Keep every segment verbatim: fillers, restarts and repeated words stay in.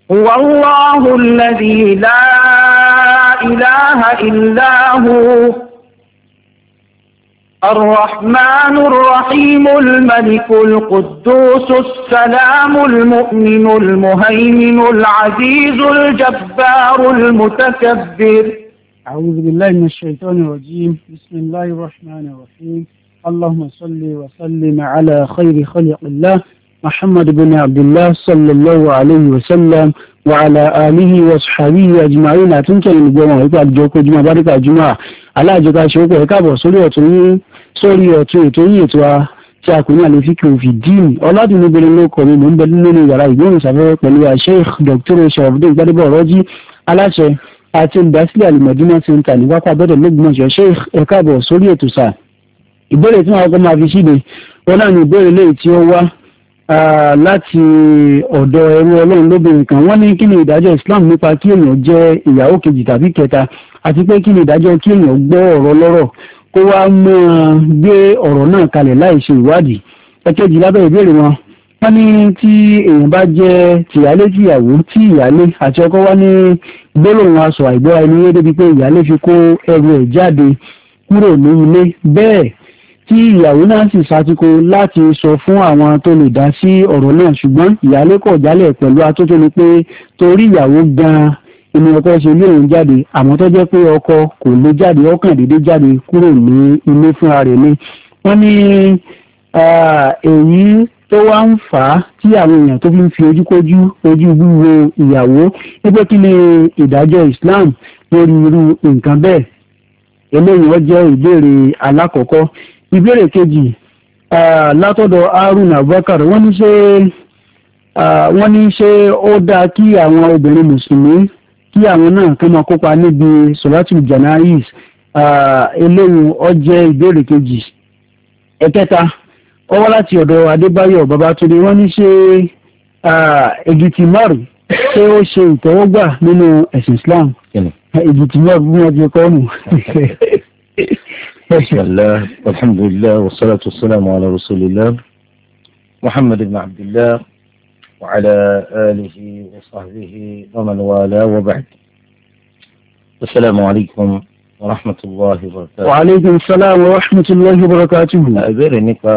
هو الله الذي لا إله إلا هو الرحمن الرحيم الملك القدوس السلام المؤمن المهيمن العزيز الجبار المتكبر. أعوذ بالله من الشيطان الرجيم. بسم الله الرحمن الرحيم. اللهم صل وسلم على خير خلق الله محمد بن عبد الله صلى الله عليه وسلم وعلى آله وصحبه أجمعين. àtúntò ìgbọ̀wọ̀n ìgbà àjọkọ̀ jùmọ̀ àbáríkà jùmọ̀ aláàjọta ṣòwò ẹ̀ka àbọ̀ sórí ọ̀tún yín sórí ọ̀tún ètò yín ètò a tí a kò ní àlè fíkì òfin díìnì ọ̀làdúnúbẹ̀rẹ̀ ló kọ̀ mí mò ń bẹ nínú yàrá ìgbóhùnsáfẹ́fẹ́ pẹ̀lú Sheikh Doctor Sharafdeen Gbadebo Ọ̀rọ̀jí aláṣẹ àti olùdásílẹ̀ Al-Madina Center ní wákà bẹ́ẹ̀ lọ́gbọ̀nsẹ̀. Sheikh ẹ̀ka àbọ̀ sórí ètò sáà. ìbéèrè tí wọn kọ́ máa fi síde wọn náà ní ìbéèrè lẹ́yìn tí ó wá láti ọ̀dọ̀ ẹrú ọlọ́run lóbìnrin kan. wọ́n ní kí ni ìdájọ́ Islam nípa kí èèyàn jẹ́ ìyàwó kejì tàbí kẹta, àti pé kí ni ìdájọ́ kí èèyàn gbọ́ ọ̀rọ̀ lọ́rọ̀ kó wá máa gbé ọ̀rọ̀ náà kalẹ̀ láì ṣe ìwádìí. ẹ̀kejì lábẹ́ ìbéèrè wọn wọ́n ní tí èèyàn bá jẹ́ tìyálé tìyàwó tí ìyálé àti ọkọ wá ní gbólóhùn aṣọ àìgbọ́ra ẹni yé débi pé ìyálé fi kó ẹrù ẹ̀ jáde kúrò ní ilé, bẹ́ẹ̀ tí ìyàwó náà sì ṣàtìkò láti sọ fún àwọn tó lè dá sí ọ̀rọ̀ náà, ṣùgbọ́n ìyálé kọ̀ jálẹ̀ pẹ̀lú atótónu pé torí ìyàwó gan-an inú ọkọ ṣe lé òun jáde, àmọ́ tó jẹ́ pé ọkọ kò lè jáde, ọkàn dédé jáde kúrò ní ilé fúnra rẹ̀ ni. wọ́n ní èyí tó wá ń fà á tí àwọn èèyàn tó fi ń fi ojúkójú ojú wíwo ìyàwó wípé kí ni ìdájọ́ Islam lórí irú nǹkan bẹ́ẹ̀. eléyìí wọ́n jẹ́ ìbéèrè alákọ̀ọ́kọ́. ìbéèrè kejì látọ̀dọ̀ Harun Abubakar wọ́n ní ṣé wọ́n ní ṣé ó dáa kí àwọn obìnrin mùsùlùmí kí àwọn náà kí wọ́n kópa níbi solatul janaiz. eléyìí ó jẹ́ ìbéèrè kejì. ẹ̀kẹta ó wá láti ọ̀dọ̀ Adébáyọ̀ Babátúndé wọ́n ní ṣé egitimaru ṣé ó ṣe ìtẹ́wọ́gbà nínú ẹ̀sìn Islam. egitimaru bí wọ́n ti kọ́ nù. بسم الله والحمد لله والصلاة والسلام على رسول الله محمد بن عبد الله وعلى آله وصحبه ومن والاه وبعد. السلام عليكم ورحمة الله وبركاته. وعليكم السلام ورحمة الله وبركاته. ìbéèrè nípa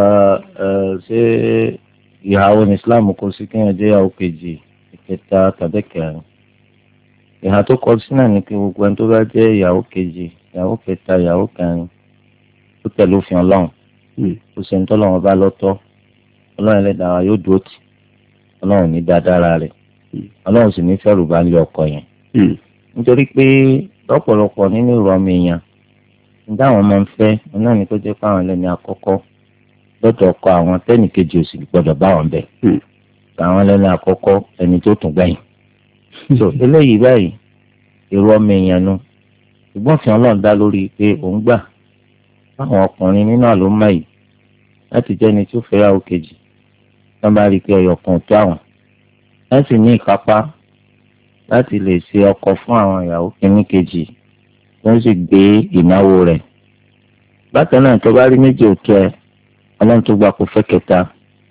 ṣé ìhàwọ̀ ní Islam kò sí kéèyàn jẹ́ ìyàwó kejì ìkẹta tàbí kẹrin. ìhà tó kọ sí náà ní kí gbogbo ẹni tó bá jẹ́ ìyàwó kejì ìyàwó kẹta ìyàwó kẹrin ó tẹ̀lé òfin ọlọ́run ó ṣe ń tọ́lọ́run bá lọ́tọ́ ọlọ́run ẹlẹ́dàá wa yóò dúró tì ọlọ́run ní dáadáa rẹ̀ ọlọ́run sì ní fẹ́rù bá ń lé ọkọ yẹn. nítorí pé lọ́pọ̀lọpọ̀ nínú ìrọ̀mì èèyàn nígbà àwọn máa ń fẹ́ náà ní kó jẹ́ pé àwọn ẹlẹ́ni àkọ́kọ́ lọ́dọ̀ ọkọ àwọn tẹ́nì kejì ò sì gbọ́dọ̀ bá wọn bẹ̀. àwọn ẹlẹ́ni àkọ́kọ́ ẹni tó tún gbẹ̀yìn. so eléyìí báyìí ìrọ̀mì èèyàn nu ṣùgbọ́n fi ọlọ́run dá lórí pé òun gbà àwọn ọkùnrin nínú àlómà yìí láti jẹ́ ẹni tó fẹ́ yàwó kejì wọ́n bá rí i pé ọ̀yọ̀kan tó àwọn láti ní ìkápá láti lè ṣe ọkọ fún àwọn ìyàwó kìíní kejì tó ń sì gbé ìnáwó rẹ̀. bákan náà tó bá rí méjì òtún ẹ ọlọ́run tó gbà kó fẹ́ kẹta.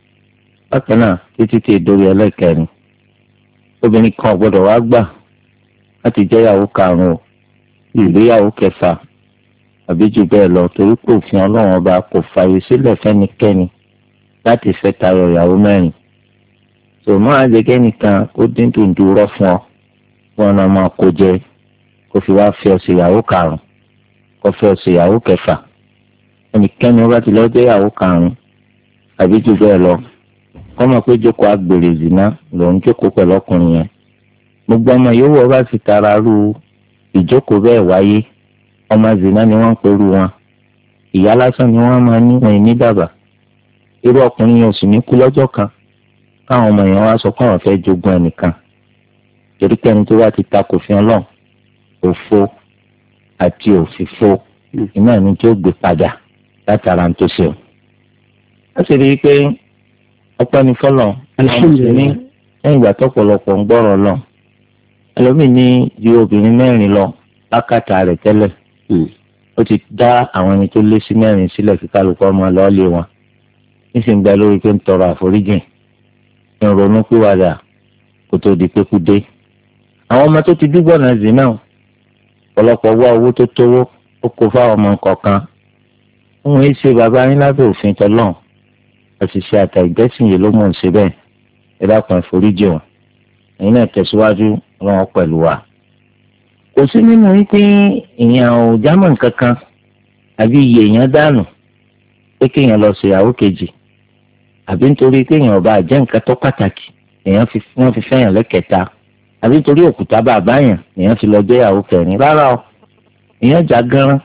bákan náà títí tí èdórí ẹlẹ́kẹrin obìnrin kan gbọ́dọ̀ wá gbà láti jẹ́ ìyàwó karùn-ún ìgbéyàwó kẹfà àbí jù bẹ́ẹ̀ lọ torí pé òfin ọlọ́run ọba kò fààyè sílẹ̀ fẹ́nikẹ́ni láti fẹ́ tayọ ìyàwó mẹ́rin. tòmọ́ àjẹgẹ́ nìkan ó dín dùndú rọ́ fún ọ fún ọ̀nà máa kó jẹ kó fi wá fẹ́ ọ̀sẹ̀ ìyàwó karùn-ún kó fẹ́ ọ̀sẹ̀ ìyàwó kẹfà. ẹnikẹ́ni ọba ti lọ́ọ́ jẹ́ ìyàwó karùn-ún àbí jù bẹ́ẹ̀ lọ kọ́ mọ̀ pé jókòó àgbèrè zina lòún jókòó pẹ̀lú ọkùnrin yẹn. gbogbo ọmọ yòówù ọba ti tara rú ìjókòó bẹ́ẹ̀ wáyé ọmọ zina ni wọ́n ń perú wọn. ìyá lásán ni wọ́n máa ní wọn ní bàbá. irú ọkùnrin yẹn ò sì ní kú lọ́jọ́ kan káwọn ọmọ yẹn wá sọ pé àwọn fẹ́ jogún ẹnìkan. torí kẹ́ni tó bá ti ta kò fi ọlọ́run òfo àti òfìfo iná ẹni tí ó gbé padà látara tó ṣe o. a sì rí i pé ọpẹ́ ní fọlọ́ ní lẹ́yìn ìgbà tọ́pọ̀lọpọ̀ ń gbọ́rọ̀ lọ ẹlòmíì ní ju obìnrin mẹ́rin lọ lákàtà rẹ̀ tẹ́lẹ̀ ó ti dá àwọn ẹni tó lé sí mẹ́rin sílẹ̀ kí kálukú ọmọ lọ́ọ́lé wọn nísìnyí gba lórí pé ń tọrọ àforíjìn ń ronú pìwàdà kó tó di pé kú dé. àwọn ọmọ tó ti dúgbò náà zì náà ọ̀pọ̀lọpọ̀ wá owó tó tówó ó kó fáwọn ọmọ kọ̀ọ̀kan. òun ẹ ṣe bàbá yín lábẹ́ òfin tọ́lọ́run àṣìṣe àtà ìgbẹ́sìn yìí ló mú un ṣe bẹ́ẹ̀. ẹ dákun ìforíjì wọn ẹ̀yin náà tẹ̀síwájú wọn pẹ̀lú wa. kò sí nínú wípé èèyàn ò jámọ́ nǹkan kan àbí iye èèyàn dànù pé kéèyàn lọ ṣèyàwó kejì àbí nítorí kéèyàn ọba àjẹ́ nǹkan tó pàtàkì èèyàn fi wọ́n fi fẹ́yàn lẹ́kẹ̀ta àbí nítorí òkúta bàbá yàn èèyàn fi lọ jẹ́yàwó kẹrin. rárá o èèyàn já gánran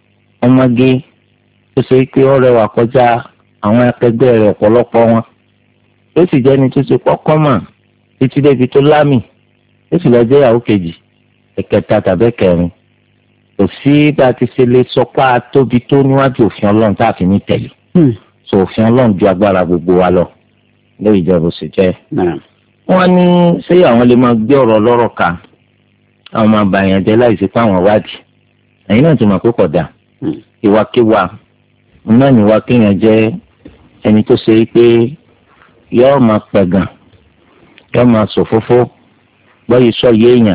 ọmọge tó ṣe pé ó rẹwà kọjá àwọn akẹgbẹ́ rẹ̀ ọ̀pọ̀lọpọ̀ wọn ó sì jẹ́ni tó ṣe kọ́kọ́ mọ̀ títí débi tó lámì ó sì lọ jẹ́yàwó kejì ẹ̀kẹta tàbí kẹrin. kò sí bá a ti ṣe lè sọ pé a tóbi tó níwájú òfin ọlọ́run tá a fi ní tẹ̀lé. so òfin ọlọ́run ju agbára gbogbo wa lọ lórí ìjọba òsì jẹ́. wọ́n ní ṣé àwọn lè máa gbé ọ̀rọ̀ lọ́rọ̀ ká àwọn máa bà yàn jẹ́ láì sí pé àwọn wádìí. ẹ̀yin náà ti mọ̀ pé kódà ìwàkiwà náà níwà kéèyàn jẹ́ ẹni tó ṣe pé yọ́ọ́ máa pẹ̀gàn yọ́ọ́ máa sòfófó gbọ́yìí sọ yéèyàn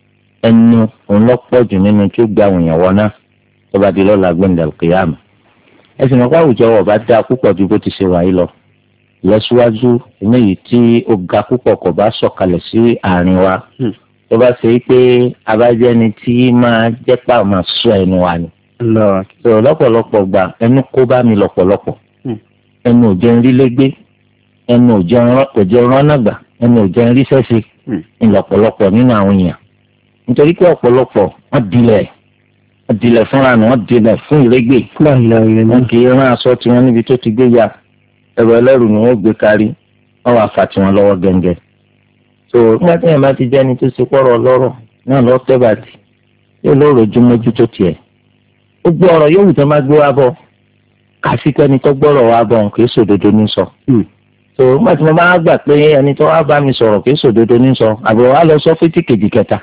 ẹnu òun lọ́pọ̀ jù nínú tí ó gba àwọn èèyàn wọ náà tó bá di lọ́la gbẹ̀ndẹ̀ kìyàmù. ẹ sì mọ̀ pé àwùjọ wọ̀ bá dáa púpọ̀ ju bó ti ṣe wà yìí lọ. ìlọsíwájú eléyìí tí ó ga púpọ̀ kò bá sọ̀kalẹ̀ sí àárín wa tó bá ṣe pé abájẹ́ni tí máa jẹ́ pà máa sọ ẹnu wa ni. sọ̀rọ̀ lọ́pọ̀lọpọ̀ gbà ẹnu kó bá mi lọ́pọ̀lọpọ̀ ẹnu ò jẹun rí légbé ẹnu ò jẹun rán nàgbà ẹnu ò jẹun rí sẹ́sẹ̀ ńlọ́pọ̀lọpọ̀ nínú àwọn èèyàn nítorí pé ọ̀pọ̀lọpọ̀ wọ́n dilẹ̀ wọ́n dilẹ̀ fúnra ni wọ́n dilẹ̀ fún ìrégbè wọn kì í rán aṣọ tiwọn níbi tó ti gbé ya ẹ̀rọ ẹlẹ́rù ni wọ́n gbé kárí wọ́n wá fà tiwọn lọ́wọ́ gẹ́gẹ́. so nígbà tí èèyàn bá ti jẹ́ ẹni tó ṣe pọ̀rọ̀ lọ́rọ̀ náà lọ́ọ́ tẹ́ bàtì yóò lóòrò ju mójú tó tiẹ̀. ó gbọ́ ọ̀rọ̀ yóò wù tó máa gbé wá bọ̀ kàfi pé ẹni tó gbọ́rọ̀ wá bọ̀ kì í sòdodo ní sọ. so nígbà tí mo máa gbà pé ẹni tó wá bá mi sọ̀rọ̀ kì í sòdodo ní sọ àbúrò wa lọ sọ fítì kejì kẹta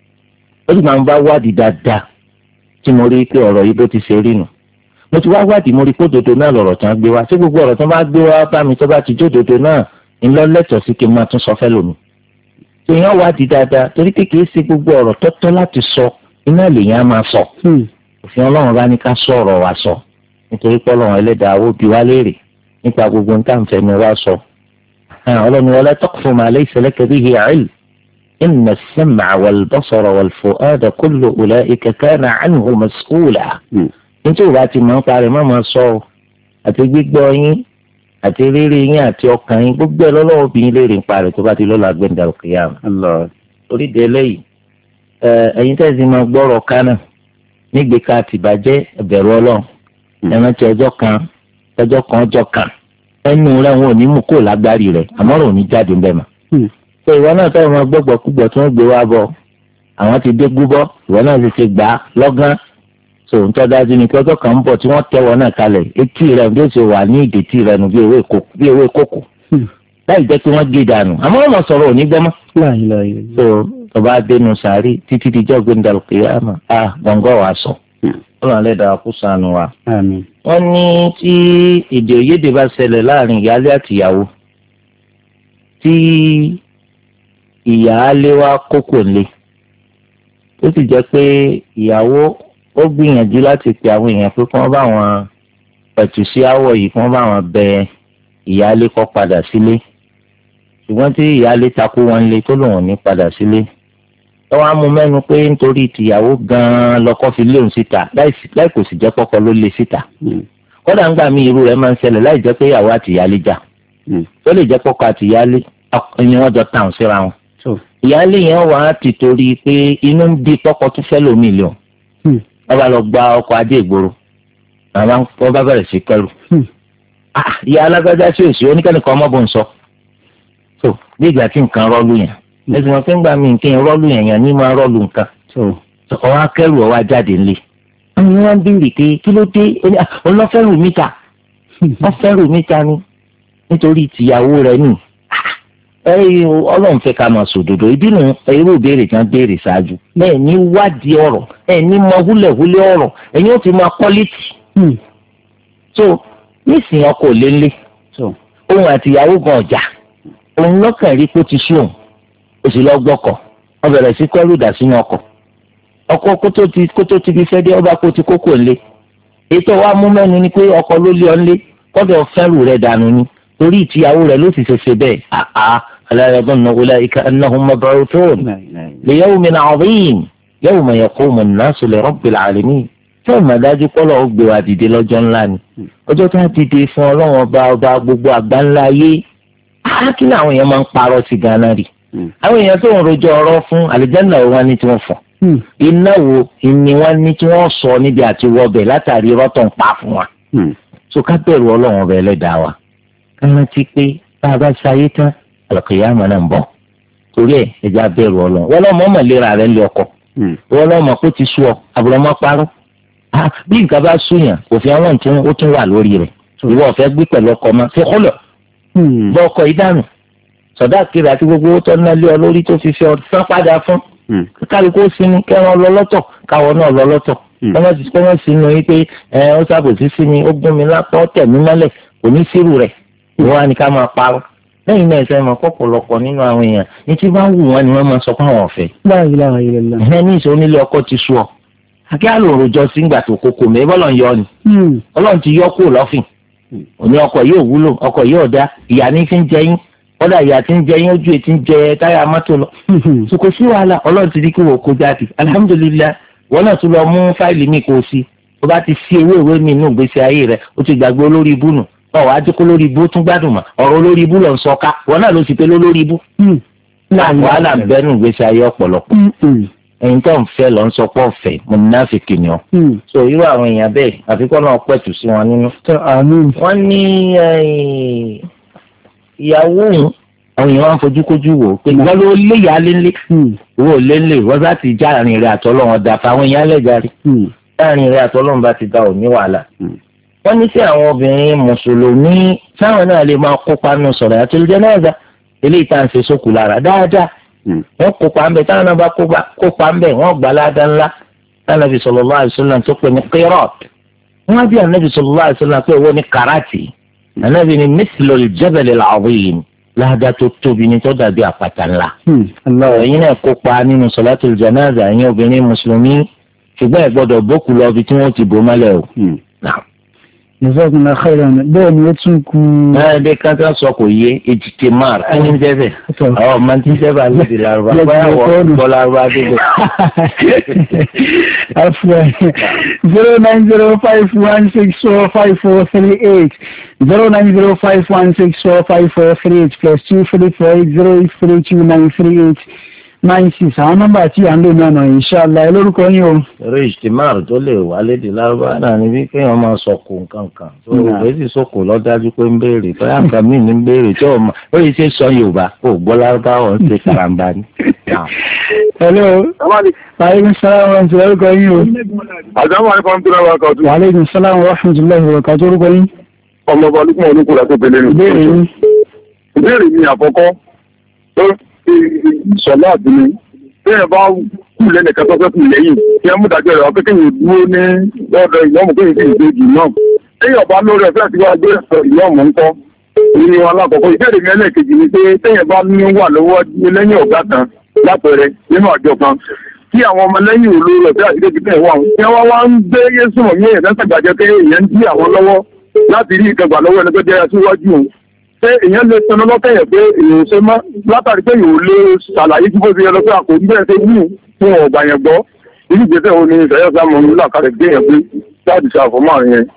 ó sì máa ń bá wádìí dáadáa tí mo rí pé ọ̀rọ̀ yìí bó ti ṣe rí nù. mo ti wá wádìí mo rí pé òdodo náà lọ̀rọ̀ tán gbé wá tí gbogbo ọ̀rọ̀ tán bá gbé wá bá mi tó bá ti jó òdodo náà ńlọ lẹ́tọ̀ọ́ sí kí n máa tún sọ fẹ́ lómi. èèyàn wádìí dáadáa torí pé kìí ṣe gbogbo ọ̀rọ̀ tọ́tọ́ láti sọ iná lèèyàn á máa sọ. òfin ọlọ́run bá ní ká sọ ọ̀rọ̀ wa sọ nítorí pé ọlọ́run ẹlẹ́dàá ó bi wá léèrè nípa gbogbo nǹkan ni wá sọ. ọlọ́run wala taqfu ma laysa laka bihi ilm إن السمع والبصر والفؤاد كل أولئك كان عنه مسؤولا. nítorí wàá ti máa ń parí má máa sọ ọ àti gbígbọ́ yín àti rírí yín àti ọkàn yín gbogbo ẹ lọ́lọ́wọ́ obìnrin léèrè ń parí tó bá ti lọ́la gbẹ̀ndà òkèèyàn. torí de eléyìí ẹ̀yin tẹ̀sí máa gbọ́rọ̀ kánà nígbèéká àtìbàjẹ́ ẹ̀bẹ̀rù ọlọ́run ẹ̀ràn tí ọjọ́ kan ọjọ́ kan ọjọ́ kan ẹnu rẹ̀ wọn ò ní mú kó lágbárí rẹ̀ àmọ́ rò ní jáde ń bẹ̀ mọ́. ṣé ìwọ náà fẹ́ẹ́ máa gbọ́gbọ́ kúgbọ́ tí wọ́n gbé wá bọ̀ àwọn ti dé gbúbọ́ ìwọ náà ti ti gbà á lọ́gán so ń tọ́ dájú ni pé ọjọ́ kan ń bọ̀ tí wọ́n tẹ́wọ́ náà kalẹ̀ etí rẹ̀ bí ó ṣe wà ní ìdètí rẹ̀ nù bí ewé kókò láì jẹ́ pé wọ́n gé dànù àmọ́ wọ́n mọ̀ sọ̀rọ̀ òní gbọ́mọ́. so tọba dénú sàárì títí dijọ́ gbẹ̀ndàlù kìyàmà a gbọ̀ngàn wà sọ ọlọ́run lẹ́dàá kó ṣàánú wa. wọ́n ní tí èdè òyédè bá ṣẹlẹ̀ láàrin ìyáálé àtìyàwó tí ìyáálé wa kókò lé ó sì jẹ́ pé ìyàwó ó gbìyànjú láti pe àwọn èèyàn pé kí wọ́n bá wọn pẹ̀tù sí àwọ̀ yìí kí wọ́n bá wọn bẹ ìyáálé kó padà sílé ṣùgbọ́n tí ìyáálé takú wọn lé tó lòun ní padà sílé lọ́wọ́ á mú mẹ́nu pé nítorí tìyàwó gan-an lọ́kọ́ fi léun síta láì kò sì jẹ́ pọ́kọ ló lé síta kódà ńgbà mí irú rẹ̀ máa ń ṣẹlẹ̀ láì jẹ́ pé ìyàwó àti ìyáálé jà tó lè jẹ́ pọ́kọ àti ìyáálé ni wọ́n jọ tàn síra wọn ìyáálé yẹn wà á ti torí pé inú ń bí pọ́kọ tó fẹ́ lómi lé wọn wọ́n bá lọ gba ọkọ̀ adé ìgboro wọ́n bá bẹ̀rẹ̀ sí kẹrù ìyá alágbájá sí òsì oníkẹ́nìkan ọmọbùn ń sọ so bí ìgbà tí nǹkan rọ́ọ̀lù yẹn ẹ̀sìn wọn fẹ́ ń gbà mí nǹkan rọ́ọ̀lù yẹn yẹn ní máa rọ́ọ̀lù nǹkan ọwọ́ akẹ́rù ọwọ́ ajáde ńlẹ̀ àwọn wọn béèrè pé kí ló dé ọlọ́fẹ́rù mítà wọ́n fẹ́rù mítà ni nítorí tìyàwó rẹ̀ nì ẹ̀yìn ọlọ́run fẹ́ ká máa sòdodo ìdí nu irú ìbéèrè kan béèrè ṣáájú bẹ́ẹ̀ ní wádìí ọ̀rọ̀ ẹ̀ ní mọ húlẹ̀húlẹ̀ ọ̀rọ̀ ẹ̀yin ó ti máa kọ́lẹ́tì so nísìnyí ọkọ lélẹ̀ òun àti ìyàwó gan ọjà òun lọ́kàn rí kó ti sún òun ó sì lọ gbọ́kọ̀ ó bẹ̀rẹ̀ sí kẹ́rù dà sínú ọkọ̀ ọkọ̀ kótó ti kótó ti fi fẹ́ dé ọba kó ti kókò ńlé ètò wa mú mẹ́nu ni pé ọkọ̀ ló lé ọ ńlé kọ́dọ̀ fẹ́rù rẹ̀ dànù ni torí ìtìyàwó rẹ̀ ló sì ṣe ṣe bẹ́ẹ̀ àá ala yadhunnu ulaika annahum mab'uthun li yawmin 'azim yawma yaqumu an-nasu li rabbil 'alamin fún ìmọ̀dájú kọ́lọ̀ ó gbé wa dìde lọ́jọ́ ńlá ni ọjọ́ tó ń dìde fún ọlọ́run ọba ọba gbogbo àgbáńlá ayé kí ni àwọn èèyàn máa ń parọ́ sí gánà rí àwọn èèyàn tó ń rojọ́ ọ̀rọ̀ fún àlìjánnà wọn ní tí wọ́n fọ̀ iná wo ni wọ́n ní tí wọ́n sọ níbi àti wọbẹ̀ látàrí rọ́tọ̀ ń pa fún wa so ká bẹ̀rù ọlọ́run ọba ẹlẹ́dàá wa ká rántí pé bá a bá ṣayé tán àlùkìyámà náà ń bọ̀ torí ẹ̀ ẹja bẹ̀rù ọlọ́run wọ́n lọ́mọ ọmọ ìlera rẹ̀ ń lé ọkọ̀ wọ́n lọ́mọ kó ti sú ọ àbúrọ̀mọ́ parọ́ bí nǹkan bá súnyàn òfin àwọn tí ó tún wà lórí rẹ̀ ìwọ ọ̀fẹ́ gbé pẹ̀lú ọkọ̀ máa fi kọ́lọ̀ bọ́ ọkọ̀ ìdánù sọ̀dá kiri àti gbogbo owó tó ná lé ọ lórí tó fi fi ọ sán padà fún kálukú sinmi kẹwọn lọ lọ́tọ̀ káwọn náà lọ lọ́tọ̀ kọ́mọ́ sínú yìí pé ẹ ó sábòsí sí mi ó gún mi lápá ó tẹ̀ mí mọ́lẹ̀ kò ní sírù rẹ̀ ìwọ wa ni ká máa parọ́ lẹ́yìn náà ẹ̀sẹ̀ máa pọ̀pọ̀lọpọ̀ nínú àwọn èèyàn ní tí bá wù wọ́n ni wọ́n máa sọ fún àwọn ọ̀fẹ́. ẹ ní ìṣó nílé ọkọ ti sú ọ akẹ́ àlòròjọ sí ìgbà tó kókó mẹ́ bọ́lọ̀ ń yọ ni ọlọ́run ti yọ kúrò lọ́fìn òní ọkọ̀ yóò wúlò ọkọ̀ yóò dá ìyá ní fi ń jẹ yín kọ́dà ìyá tí ń jẹ yín ojú ètí ń jẹ táyà mọ́tò lọ. sùkò sí wàhálà ọlọ́run ti di kí wò kó jáde alihamudulilayi wọn náà tún lọ mú fáìlì mi kó o sí o bá ti sí ewé ìwé mi nínú ìgbésí ayé rẹ o ti gbàgbé olórí ibú nù ọ wàá jókòó lórí ibú tún gbádùn mọ́ ọ̀rọ̀ olórí ibú lọ ń sọ ká wọn náà ló sì pé lólórí ibú. wàhálà ń bẹ nínú ìgbésí ayé ọ̀pọ̀lọpọ̀ ẹ̀yin tó ń fẹ́ lọ ń sọ pé ọ̀fẹ́ mo ní náà fi kìnìún. so irú àwọn èèyàn bẹ́ẹ̀ àfikún náà pẹ̀tù sí wọn nínú. wọ́n ní ìyàwó òun àwọn èèyàn máa ń fojú kójú wò ó pé wọ́n ló lé ìyá lélẹ̀ owó lélẹ̀ wọ́n bá ti já àárín rẹ̀ àtọ́lọ́wọ́n dà fáwọn èèyàn lẹ́jàre láàrin rẹ̀ àtọ́lọ́wọ́n bá ti dá ò ní wàhálà. wọ́n ní sí àwọn obìnrin mùsùlùmí táwọn náà lè máa kópa nù sọ̀rọ̀ àti jánásà eléyìí tá à ń ṣe sókù lára dáadáa wọ́n kópa ń bẹ̀ táwọn náà bá kópa ń bẹ̀ wọ́n gbà ládàá ńlá Ànábì sallallahu alaihi wasallam tó pè ní qirat wọ́n á bí Ànábì sallallahu alaihi wasallam pé owó ní karati Ànábì ní mithlul jabal al-azim láàdá tó tóbi ní tó dàbí àpáta ńlá. ẹ̀yin náà kópa nínú sọ̀látùl jánásà ẹ̀yin obìnrin mùsùlùmí ṣùgbọ́n ẹ̀ gbọ́dọ̀ bókù lọ ibi tí wọ́n ti bò mọ́lẹ̀ o. Jazakumullahu khairan bẹ́ẹ̀ ni ó tún kú. ẹ bí káńtà sọ kò yé ètìtì mar ẹni ń jẹ́bẹ̀ ọ̀ máa ti jẹ́bẹ̀ àlejò làrúbá báyà wọ́n bọ́ làrúbá débẹ̀. zero nine zero five one six four five four three eight zero nine zero five one six four five four three eight plus two three four eight zero eight three two nine three eight nine six àwọn nọ́mbà tí à ń lò náà nà inshallah ẹ lórúkọ yín o. eré ìṣtìmáàrù tó lè wá lédè lárúbá náà ni bí kéèyàn máa sọkò nǹkan kan tó òwe sì sọkò lọ́dájú pé ń béèrè bóyá nǹkan míì ní ń béèrè tí ò mọ ó yìí ṣe sọ yorùbá kó gbọ́ lárúbá ọ̀ ń ṣe karambà ni. hello aleykum salaam wa rahmatullahi orúkọ yín o. àjọmọ̀ àríkọ́ ń tóra wa kàtó. aleykum salaam wa rahmatullahi orúkọ orúkọ yín. ọmọ ọba olùkọ́ olùkọ́ la tó bẹ̀lẹ̀ nù. ìbéèrè yín. ìbéèrè mi àkọ́kọ́ tó sọ̀lá àbúrò bẹ́ẹ̀ bá kú lẹ́nìkan tó fẹ́ kú lẹ́yìn kí ẹ mú dájọ́ rẹ̀ wá pé kéèyàn dúró ní lọ́dọ̀ ìyọ́mù kéèyàn sì gbé jù náà. téèyàn bá lórí ẹ̀fẹ́ àti wá gbé ìyọ́mù ńkọ́ ní alákọ̀ọ́kọ́. ìbéèrè mi ẹlẹ́ẹ̀kejì ni pé téèyàn bá ní wà lọ́wọ́ lẹ́yìn ọ̀gá kan lápẹẹrẹ nínú àjọ kan tí àwọn ọmọ lẹ́yìn olórí ẹ̀fẹ́ àti kéèkì tẹ̀ wà kí wọ́n wá ń gbé yéṣù mí ẹ̀ lẹ́sàgbàjẹ́ pé èèyàn ń dí àwọn lọ́wọ́ láti rí ìkẹgbà lọ́wọ́ ẹni tó jẹ́ aṣíwájú òun pé èèyàn lè tẹnu lọ́kẹ̀yẹ̀ pé èèyàn ṣe mọ́ látàrí pé èèyàn ò lè ṣàlàyé tí bó ṣe yẹ lọ pé àkòrí bẹ́ẹ̀ ṣe wù fún ọ̀gbà yẹn gbọ́ irú ìgbésẹ̀ wo ni ìṣẹ̀yẹ́ sáàmù nílà kalẹ̀ gbé yẹn pé láti ṣàfọ̀mọ́ àrùn yẹn.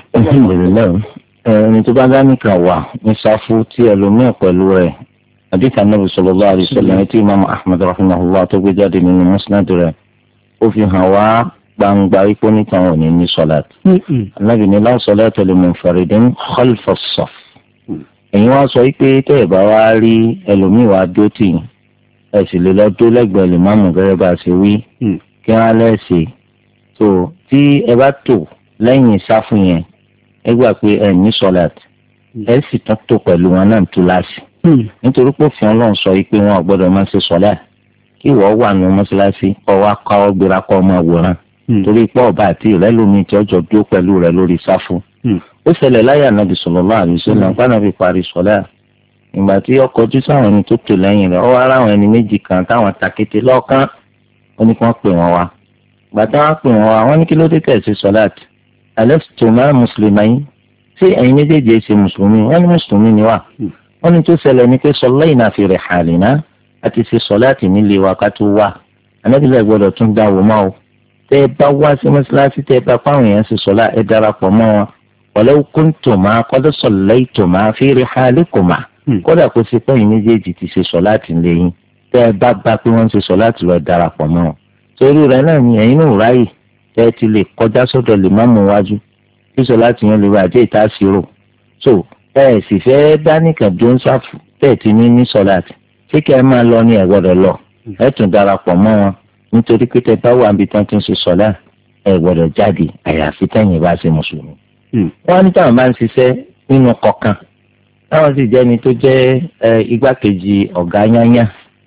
ẹni tó bá dá nìkan wà ní sáfù tí ẹlòmíì pẹ̀lú rẹ̀ àdìsá Ànábì sallallahu alaihi wasallam tí Imam Ahmad rahimahullah tó gbé jáde nínú musnad rẹ̀ ó fi hàn wá gbangba ipò nítan ò ní ní sọláàtì. Ànábì ní la salata li munfaridin khalfa as-saff. ẹ̀yin wá sọ pé tẹ́ ẹ̀ bá wá rí ẹlòmíì wá dó tì yín ẹ sì lè lọ dó lẹ́gbẹ̀ẹ́ lè máàmù gẹ́gẹ́ bá a ṣe wí kí wọ́n á lẹ́sẹ̀ tó tí ẹ bá tò lẹ́yìn sáfù yẹn ẹ gbà pé ẹ ní sọláàtì ẹ sì tún tò pẹ̀lú wọn náà tó láṣì nítorí pé òfin Ọlọ́run sọ pé wọn ò gbọ́dọ̀ máa ṣe sọláàtì kí ìwọ wà nù mọ́ṣáláṣí kọ́ wá káwọ́ gbéra kọ́ ọmọ àwòrán torí pé ọba àti ìrẹ́lómi tí ọjọ́ dúró pẹ̀lú rẹ̀ lórí sáfù ó ṣẹlẹ̀ láyé Ànábì sallallahu alaihi wasallam Ànábì parí sọlá ìgbà tí ó kọjú sáwọn ẹni tó tò lẹ́yìn rẹ̀ ó wá ráwọn ẹni méjì kan táwọn takété lọ́ọ̀kan ó ní kí wọ́n pè wọ́n wá. ìgbà tí wọ́n pè wọ́n wá wọ́n ní kí ló dé tẹ̀ sí sọ́láàtì alastuma muslimayn ṣé ẹ̀yin méjèèjì ṣe mùsùlùmí wọ́n ní mùsùlùmí ni wà. wọ́n ní tó ṣẹlẹ̀ ní pé sallayna fi rihalina àti ṣe sọ́láàtì nílé wa ká tó wá anábìlẹ̀ gbọ́dọ̀ tún dá wò máa o tẹ́ ẹ bá wá sí mọ́ṣáláṣí tẹ́ ẹ bá fáwọn èèyàn ṣe sọ́lá ẹ darapọ̀ mọ́ wọn walau kuntuma qad sallaytuma fi rihalikuma kódà kó ṣe pẹ́yìn méjèèjì ti ṣe sọ́láàtì lẹ́yìn tẹ́ ẹ bá bá pé wọ́n ṣe sọ́láàtì lọ darapọ̀ mọ́ wọn. torí rẹ̀ náà ni ẹ̀yin náà ráyè tẹ́ ẹ ti lè kọjá sọ́dọ̀ lè má mú wájú kí sọ́láàtì yẹn lè wá àjẹ́ ìta ṣírò so ẹ ẹ sì fẹ́ dánìkan tó ń ṣàfù tẹ́ ẹ ti ní ní sọ́láàtì ṣé kí ẹ máa lọ ní ẹ gbọ́dọ̀ lọ ẹ tún darapọ̀ mọ́ wọn nítorí pé tẹ́ bá wà níbi tán ti ń ṣe sọ́lá ẹ gbọ́dọ̀ jáde àyàfi tẹ́yìn bá ṣe mùsùlùmí. wọ́n ní táwọn bá ń ṣiṣẹ́ nínú kọ̀ọ̀kan táwọn sì jẹ́ ẹni tó jẹ́ igbákejì ọ̀gá yányá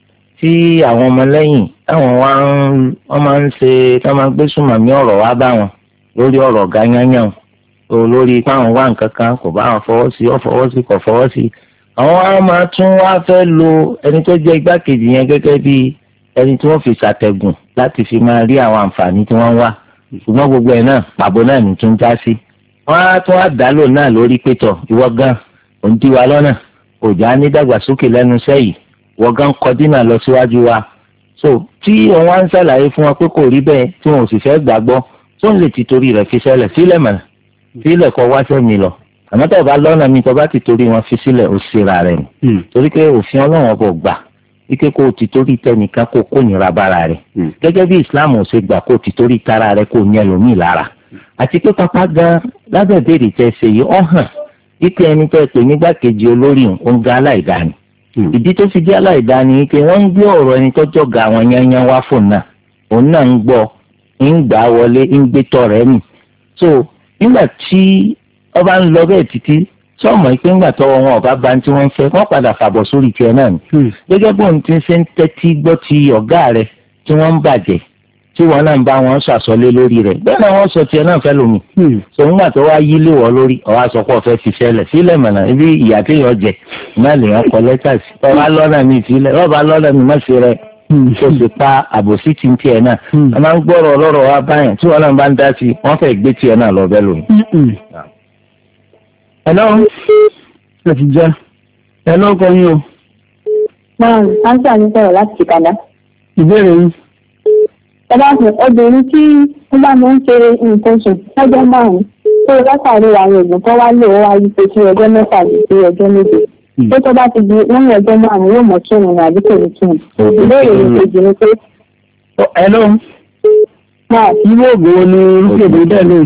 tí àwọn ọmọlẹ́yìn táwọn wá ń wọ́n máa ń ṣe táwọn máa ń gbé sùnmọ̀mí ọ̀rọ̀ wá bá wọn lórí ọ̀rọ̀ ọ̀gá yányá o lórí páwọn wá nǹkan kan kò bá wọn fọwọ́ sí ọ fọwọ́ sí kò fọwọ́ sí àwọn á máa tún wá fẹ́ lo ẹni tó jẹ́ igbákejì yẹn gẹ́gẹ́ bí ẹni tí wọ́n fi ṣàtẹ̀gùn láti fi máa rí àwọn àǹfààní tí wọ́n wá ṣùgbọ́n gbogbo ẹ̀ náà pàbó náà ní tún já sí. wọ́n á tún wá dálò náà lórí pétọ̀ ìwọ gan òun dí wa lọ́nà òjá ní dàgbàsókè lẹ́nu iṣẹ́ yìí ìwọ gan kọ dínà lọ síwájú wa. so tí òun wá ń ṣàlàyé fún wọn pé kò rí bẹ́ẹ̀ tí wọn ò sì fẹ́ gbàgbọ́ tó ń lè ti torí rẹ̀ fi ṣẹlẹ̀ sílẹ̀ mọ̀nà sílẹ̀ kọ́ wáṣẹ́ mi lọ àmọ́ tó bá lọ́nà mi tó bá ti torí wọn fi sílẹ̀ ó ṣera rẹ̀ ni torí pé òfin ọlọ́run ọbọ̀ gbà ike kó o ti torí tẹnìkan kó kó nira bára rẹ̀ gẹ́gẹ́ bí islam ò ṣe gbà kó o ti torí tara rẹ̀ kó o ní ẹlòmíì lára àti pé pápá gan lábẹ́ ìbéèrè tẹ́ ṣe yìí ọ hàn ike ẹni tẹ́ pè nígbàkejì olórí òun ga aláìdáni ìdí tó fi jẹ́ aláìdáni ike wọ́n ń gbé ọ̀rọ̀ ẹni tọ́jọ́ ga àwọn yányán wá fún náà òun náà ń gbọ́ ń gbà wọlé ń gbé tọ̀ rẹ̀ nì so nígbà tí ọba ń lọ bẹ́ẹ̀ títí sọmọ ìpín ńgbà tọwọ́ wọn ọba bá tí wọ́n ń fẹ́ wọ́n padà fàbọ̀ sórí tiẹ̀ náà ni. gẹ́gẹ́ bóun ti ṣe ń tẹ́tí gbọ́ ti ọ̀gá rẹ̀ tí wọ́n ń bàjẹ́ tí wọ́n náà ń bá wọn ṣàṣọlé lórí rẹ̀ bẹ́ẹ̀ náà wọ́n sọ tiẹ̀ náà fẹ́ lómi. sọ ńgbà tó wá yí lé wọ́ lórí ọ̀wá sọ pé ọ̀fẹ́ fi ṣẹlẹ̀ sílẹ̀ mọ̀nà ibi ìyá téèyàn jẹ náà lèèyàn kọ lẹ́tà sí. ọba lọ́nà mi ìfilẹ̀ ọba lọ́nà mi má ṣe rẹ̀ tó sì pa àbòsí ti ń tiẹ̀ náà. a máa ń gbọ́rọ̀ ọlọ́rọ̀ wa báyẹn tí wọ́n náà bá ń dá sí wọ́n fẹ́ gbé tiẹ̀ náà lọ bẹ́ẹ̀ lómi. Hello, ẹ ti jẹ́. Hello, kọ́ yín o. Máa ánsá ní sọ̀rọ̀ láti Ìkàdá. Ìbéèrè yín. Ẹ bá fún obìnrin tí wọ́n bá máa ń ṣe nǹkan oṣù lọ́jọ́ márùn-ún tó látàrí àwọn oògùn tó wá lò ó wá yí pé sí ọjọ́ mẹ́fà lè sí ọjọ́ méje. Tó tó bá ti di lẹ́yìn ọjọ́ márùn-ún yóò mọ̀ kí òun ní àbí kò ní kí òun. Ìbéèrè yìí kejì ni pé. Hello. Máa irú oògùn wo ni irúfẹ́ òbí bẹ́ẹ̀ lóyún?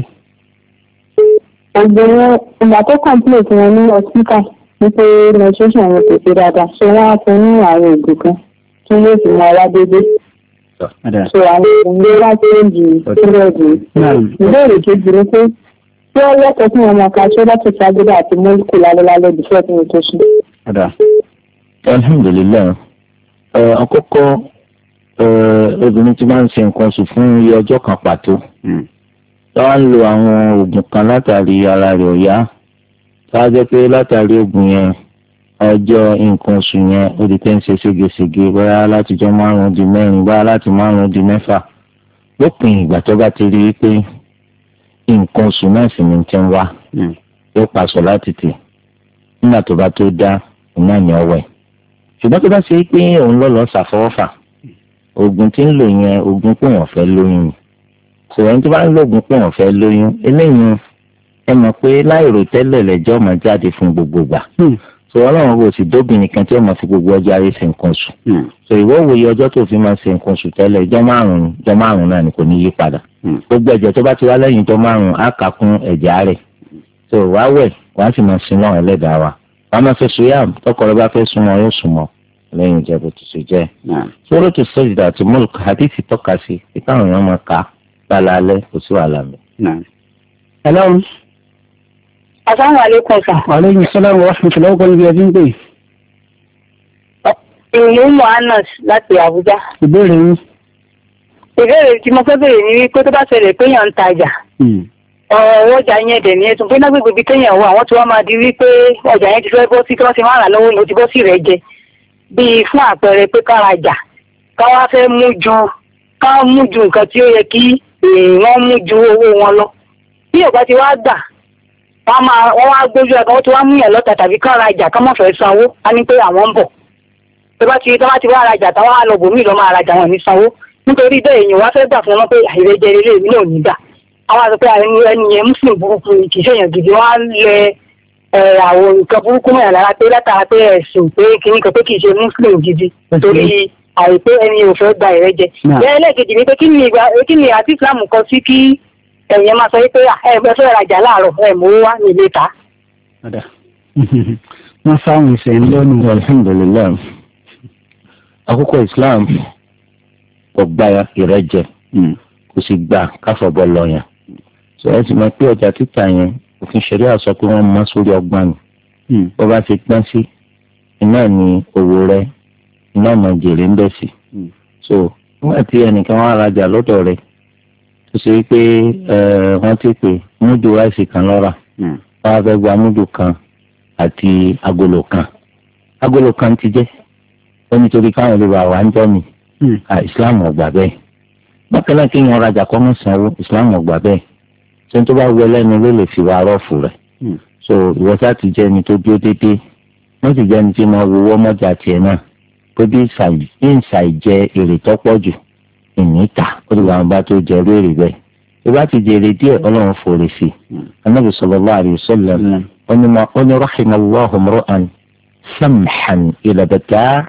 Ògbóni ìgbà tó complete wọn ní hospital ní pé menstruation wọn kò ṣe dáadáa ṣé wọ́n á fún ní àwọn oògùn kan tí yóò fi máa wá dédé. so àwọn oògùn ló wá séèjì sílẹ̀dì. ìbéèrè kejì ni pé tí wọ́n lẹ́tọ̀ọ́ fún ọmọ kan ṣé láti ṣàgbéga àti mọ́lùkù lálẹ́lálẹ́ bí fẹ́ẹ́ fún mi tó sùn. alhamdulilayi àkọ́kọ́ obìnrin tí máa ń ṣe nǹkan oṣù fún iye ọjọ́ kan pàtó táwa ń lo àwọn oògùn kan látàrí ara rẹ̀ ò yá táwa jẹ́ pé látàrí oògùn yẹn ọjọ́ nǹkan oṣù yẹn ó di pé ń ṣe ségesège bóyá látijọ́ márùn-ún di mẹ́rin bóyá láti márùn-ún di mẹ́fà lópin ìgbà tó bá ti rí i pé nǹkan oṣù náà sì ní ti ń wá yóò paṣọ láti tì nígbà tó bá tó dá iná ní ọwẹ́ ṣùgbọ́n tó bá ṣe pé òun lọ́ lọ́ọ́ ṣàfọwọ́fà oògùn tí ń lò yẹn oògùn pé wọ́n fẹ́ lóyún ni sọ̀rọ̀ tó bá ń lògùn pé wọ́n fẹ́ lóyún eléyìí ẹ mọ̀ pé láìrò tẹ́lẹ̀ lẹ́jọ́ máa jáde fún gbogbo gbà sọ̀rọ̀ ọlọ́run kò sì dóbìnrin kan tí ó máa fi gbogbo ọjọ́ ayé ṣe nǹkan oṣù sọ ìwọ wòye ọjọ́ tó fi máa ṣe nǹkan oṣù tẹ́lẹ̀ ìjọ́ márùn-ún ìjọ́ márùn-ún náà ni kò ní yí padà gbogbo ẹ̀jẹ̀ tó bá ti wá lẹ́yìn ìjọ́ márùn-ún á kà kún ẹ̀jẹ̀ rẹ̀ so wàá wẹ̀ wàá sì máa sin náà ẹlẹ́dàá wa wàá máa fẹ́ sùúyàm tọkọ rẹ bá fẹ́ súnmọ́ yóò súnmọ́ lẹ́yìn ìjẹ́bù tó ṣe jẹ́ sọ́rọ́ tó sọ́jìdà àti mọ́lùkù àdìsí tọ́ka sí ìtàwọn èèyàn máa kà á lálẹ́ kò sí wàhálà mi. Hello. Assalamu alaikum sir. Wa alaikum salaam wa rahmatullahi wa barakatuh. Ìlú Mohannes láti Àbújá. Ìbéèrè yín. Ìbéèrè tí mo fẹ́ béèrè ni wípé tó bá ṣẹlẹ̀ pé èèyàn ń tajà. ọ̀rọ̀ ọjà yẹn dẹ̀ ní ẹ̀sùn pé lágbègbè ibi téèyàn wà wọ́n ti wá máa di wípé ọjà yẹn ti fẹ́ bọ́ sí kí wọ́n ti máa rà lọ́wọ́ yẹn ó ti bọ́ sí rẹ̀ jẹ bíi fún àpẹẹrẹ pé ká rajà ká wá fẹ́ mú ju ká mú ju nǹkan tí ó yẹ kí wọ́n mú ju owó wọn lọ bí ọ̀gá ti wá gbà wọ́n máa wọ́n wá gbójú ẹ̀ka wọ́n ti wá mú yẹn lọ́tà tàbí ká rajà ká mọ̀ fẹ́ sanwó á ní pé àwọn ń bọ̀ tó bá ti tó bá ti wá rajà táwọn á lọ bòmí lọ́ máa rajà wọn ní sanwó nítorí bẹ́ẹ̀ èèyàn wá fẹ́ gbà fún wọn pé àìrẹ́jẹ ilé mi náà ní gbà àwọn àti pé ẹni yẹn muslim burúkú kì í ṣèyàn gidi wọn á lẹ àwọn nǹkan burúkú mọ̀ lára pé látara pé ẹ̀sìn pé kìíní kan pé kì í ṣe muslim gidi torí àìpé ẹni ò fẹ́ gba ìrẹ́jẹ. bẹ́ẹ̀ lẹ́ẹ̀kejì ni pé kí ni ìgbà kí ni àti islam kọ sí kí ẹ̀yẹn máa sọ pé ẹ fẹ́ rajà láàárọ̀ ẹ mú wá nílé ta. wọ́n fáwọn ìṣẹ̀ ń lọ́nu. alhamdulilayi àkókò islam kò gba ìrẹ́jẹ kò sì gbà káfọ̀bọ̀ lọ yẹn. sọ ẹ sì mọ̀ pé ọjà títà yẹn òfin ṣẹ̀ríà sọ pé wọ́n mọ sórí ọgbọ́n ni bó bá ti pọ́n sí iná ní owó rẹ iná ọmọ jèrè ń bẹ̀ sí. so nígbà tí ẹnìkan wá rajà lọ́dọ̀ rẹ̀ tó ṣe pé wọ́n ti pè múdù ráìsì kan lọ́ra wọ́n á fẹ́ gba múdù kan àti agolo kan agolo kan ti jẹ́ ó nítorí káwọn olè wà wá ń jọ́ mi islam ò gbà bẹ́ẹ̀ bákan náà kéèyàn rajà kọ́ mọ́ sanwó islam ò gbà bẹ́ẹ̀ ṣé tó bá wọ lẹ́nu ló lè fi wá rọ́ọ̀fù rẹ̀ so ìwọ́sá ti jẹ́ ẹni tó dúró déédéé wọ́n sì jẹ́ ẹni tí máa wọ́wọ́ mọ́jà tiẹ̀ náà pé bí ìṣàìjẹ èrè tó pọ̀ jù ìníta ó ti wà wọn bá tó jẹ èrè bẹ́ẹ̀ tó bá ti jẹ èrè díẹ̀ ọlọ́run fòrè sí i anábì sallallahu alaihi wasallam ó ní rahimallahu imra'an samhan idha bata'a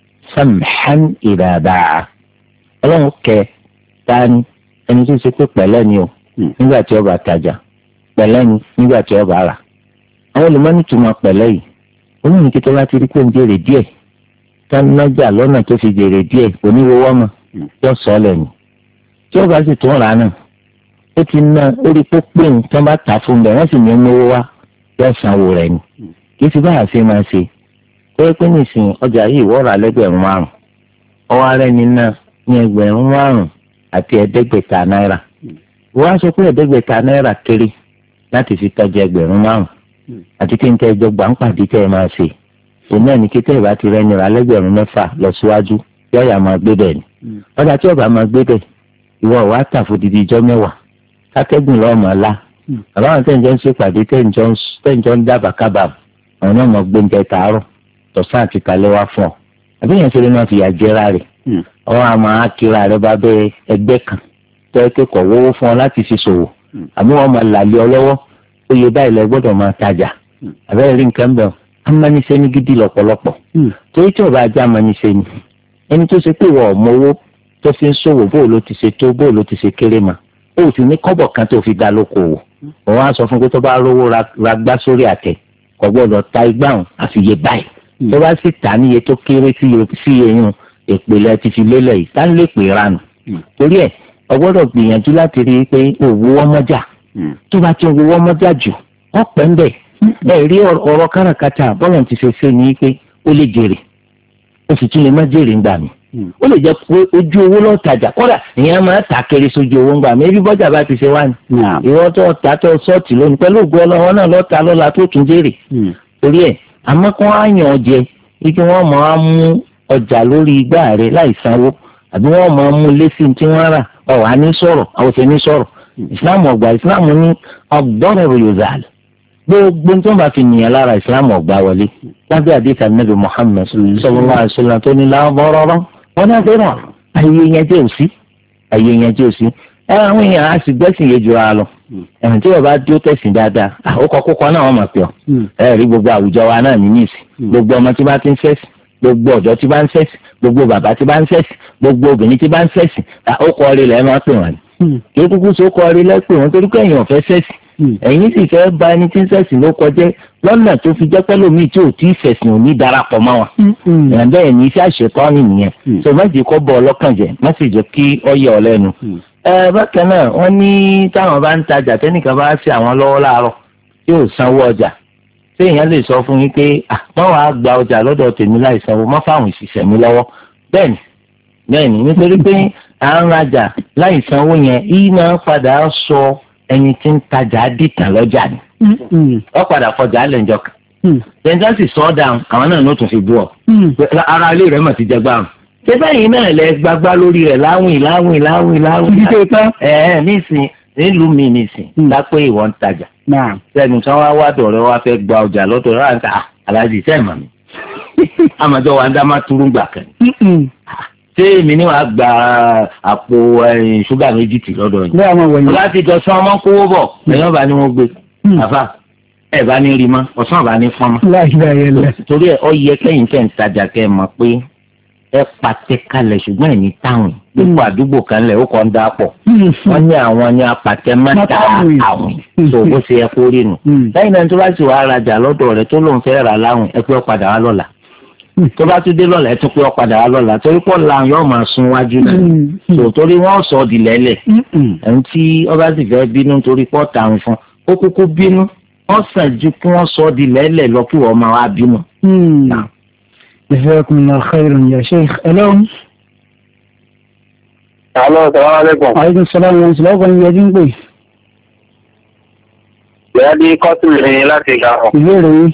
samhan idha ba'a ọlọ́run kẹ tani ẹni tó ṣe pé pẹ̀lẹ́ ni o nígbà tí ó bá tajà pẹ̀lẹ́ ni nígbà tí ó bá rà àwọn olùmọ́ni túmọ̀ pẹ̀lẹ́ yìí olóyìn kí tó bá ti rí pé ń jèrè díẹ̀ tánájà lọ́nà tó fi jèrè díẹ̀ oníwọ́wọ́ mọ̀ yóò sọ ọ́ lẹ́nu tí ó bá sì tún rà náà ó ti ná ó rí pé pé tí wọ́n bá tà fún bẹ́ẹ̀ wọ́n sì ní mówó wá yóò sanwó rẹ̀ ni kì í ti báyà ṣe máa ṣe pé pé nìsín ọjà yìí wọ́ọ̀rọ̀ lẹ́gbẹ̀rún márùn ọwọ́ arẹ́ ni náà ní ẹgbẹ̀rún márùn àti ẹ̀ẹ́dẹ́gbẹ̀ta náírà wọ́n á sọ pé ẹ̀ẹ́dẹ́gbẹ̀ta náírà kéré láti fi tọ́jú ẹgbẹ̀rún márùn àti kí n tẹ́ ẹjọ́ gbà ń pàdé tẹ́ ẹ máa ṣe òun náà ní kí tẹ́ ẹ bá ti rẹ́ nira lẹ́gbẹ̀rún mẹ́fà lọ síwájú yọ̀ọ̀yà máa gbé bẹ́ẹ̀ ni ọjà tí ọba máa gbé bẹ́ẹ̀ ìwọ wàá tà fún didi ijọ́ mẹ́wàá kátẹ́gùn lọ́ọ́ máa lá àbáwọn tẹ́ǹjọ́ ń ṣèpàdé tẹ́ǹjọ́ ń dábàá kábàá àwọn náà mọ̀ gbóúnjẹ tààrọ̀ tọ̀sán àti kalẹ́ wá fún ọ àbíyàn ṣe lè máa fìyà jẹra rẹ̀ ọwọ́ àmọ́ akíra rẹ̀ bá bẹ́ ẹgbẹ́ kan tó ẹ kẹ́kọ̀ọ́ wọ́wọ́ fún ọ láti fi ṣòwò àbí wọ́n máa làlẹ́ ọ lọ́wọ́ ó yẹ báyìí lẹ gbọ́dọ̀ máa tajà àbẹ́rẹ́ rí nǹkan bẹ́ẹ̀ amánisẹ́ ní gidi lọ́pọ̀lọpọ̀ torí tí ọba ajá amánisẹ́ ni ẹni tó ṣe pé ìwọ ọmọ owó tó fi ń ṣòwò bóò ló ti ṣe tó bóò ló ti ṣe kéré mà ó sì ní kọ́bọ̀ kan tó fi dá lókòwò òun á sọ fún pé tó bá rówó ra gbá sórí àtẹ kò gbọ́dọ̀ ta igbá hàn àfiyè báyìí tó bá sì tà níye tó kéré sí eyín ìpìlẹ̀ ti fi lélẹ̀ yìí tá ń lè pè ranù torí ẹ̀ o gbọ́dọ̀ gbìyànjú láti rí i pé òwò ọmọjà tó bá ti òwò ọmọjà jù wọ́n pẹ́ ń bẹ̀ ẹ̀ rí ọ̀rọ̀ káràkátà bọ́lọ̀ ti ṣe ṣe ní pé ó lè jèrè ó sì tún lè má jèrè ńgbà mi ó lè jẹ́ pé ojú owó lọ́ọ́ tajà kódà ìyẹn máa tà kéré sójú owó ńgbà mi ebi bọ́jà bá ti ṣe wá ní ìwọ́n tó ta tó sọ́ọ̀tì lónìí pẹ̀lú ògùn ọlọ́wọ́ náà lọ́ọ́ ta lọ́la tó tún jèrè torí ẹ̀ àmọ́ kí wọ́n á yàn ọ jẹ ike wọ́n máa mú ọjà lórí igbá rẹ̀ láì sanwó àbí wọ́n máa mú lẹ́sìn tí wọ́n rà ọ̀wá ní sọ̀rọ̀ àwòṣe ní sọ̀rọ̀ ìsìláàmù ọgbà ìsìláàmù ní ọgbọ́rọ̀ yorùbá gbogbo tí wọ́n bá fi nìyẹn lára ìsìláàmù ọgbà wọlé lábẹ́ àdéhùn nàbì Muhammad sallallahu alaihi wasallam tó ní lábọ́rọ́rọ́ wọn náà fẹ́ràn ayé yẹn jẹ́ òsì ayé yẹn jẹ́ òsì ẹ àwọn èèyàn á sì gbẹ́sìn yé ju ara lọ ẹ̀hìn tí wọ́n bá dúró tẹ̀sìn dáadáa àkókò kókó náà wọ́n máa pè ọ́ ẹ rí gbogbo àwùjọ wa náà ní níìsì gbogbo ọmọ tí bá ti ń fẹ́sìn gbogbo ọ̀dọ́ tí bá ń fẹ́sìn gbogbo bàbá tí bá ń fẹ́sìn gbogbo obìnrin tí bá ń fẹ́sìn ó kọ́ ọ́ rí lẹ́ẹ̀ máa pè wọ́n ni kí ó kúkú so kọ́ ọ́ rí lẹ́pẹ̀ wọ́n torí pé èèyàn ò fẹ́ fẹ́sìn ẹ̀yin sì fẹ́ bá ẹni tí ń fẹ́sìn ló kọjẹ́ lọ́nà tó fi jẹ́ pẹ́lú mi tí ò tí ì fẹ̀sìn ò ní darapọ̀ mọ́ wọn. bẹ́ẹ̀ ni iṣẹ́ àṣetọ́ni nìyẹn tó má jẹ́ kó bọ̀ ọlọ́kàn jẹ́ má sì jẹ́ kí ọ yẹ ọ lẹ́nu. ẹ bákan náà wọ́n ní táwọn bá ń tajà tẹ́nìkan bá ṣe àwọn lọ́wọ́ láàárọ̀ tí ò sanwó ọjà ṣé èèyàn lè sọ fún yín pé àwọn àá gba ọjà lọ́dọ̀ tèmi láì sanwó má fáwọn ìṣiṣẹ́ mi lọ́wọ́ bẹ́ẹ̀ni bẹ́ẹ̀ni nítorí pé à ń rajà láì sanwó yẹn yìí máa ń padà sọ ẹni tí ń tajà dìtàn lọ́jà ni wọ́n padà fọjà lẹ́njọ́ kan lẹ́njọ́ sì sọ ọ́ dáhùn àwọn náà ló tún fi bú ọ ara ilé rẹ̀ mà ti jẹ gbáhùn ṣé bẹ́ẹ̀ náà lẹ gbagbá lórí rẹ̀ láwìn láwìn láwìn láwìn ẹ̀ nísìn nílùú mi nísìn lápẹ́ ìwọ ń tajà sẹ́ni tí wọ́n wá wá dọ̀rẹ́ wá fẹ́ gba ọjà lọ́dọ̀ rẹ̀ àǹtà aláàjì sẹ́ẹ̀mà mi àmọ́jọ́ wa ń dá má túrú gbà kan ṣé èmi ni wàá gba àpò ṣúgà méjì tì lọ́dọ̀ yìí láti jọ sọ ọmọ kówó bọ̀ lẹ́yìn ọba ni wọ́n gbé àfà ẹ̀ bá ní rí mọ́ ọ̀sán ọba ní fọ́n mọ́ torí ẹ̀ ọ yẹ kẹ́yìn tẹ̀ ń tajà kẹ́ ẹ̀ mọ̀ pé ẹ pàtẹ kalẹ̀ ṣùgbọ́n ẹ̀ ní táwọn dípò àdúgbò kan lẹ̀ ó kọ́ ń dà pọ̀ wọ́n ní àwọn ní apàtẹ mẹ́ta àwìn tó bó ṣe yẹ kó rí nù lẹ́yìn náà tó bá sì wàá rajà lọ́dọ̀ rẹ̀ tó lóun fẹ́ rà láwìn ẹ pé ó padà wá lọ́la tó bá tún dé lọ́la ẹ tún pé ó padà wá lọ́la torí pọ̀ la yóò máa sun wájú náà tó torí wọ́n sọ ọ́ di lẹ́lẹ̀ ẹni tí ọba sì fẹ́ bínú torí pọ̀ tàwọn fún ó kúkú bínú wọ́n sàn ju kí wọ́n sọ ọ́ di lẹ́lẹ̀ lọ kí wọ́n máa wá bínú. Jazakumullahu khairan ya Sheikh. Hello. Hello, assalamu alaikum. Alaikum salaam wa rahmatullahi wa barakatuh. Ìyá di kọ́tù ìrìn láti ìgbàhàn. Ìbéèrè yìí.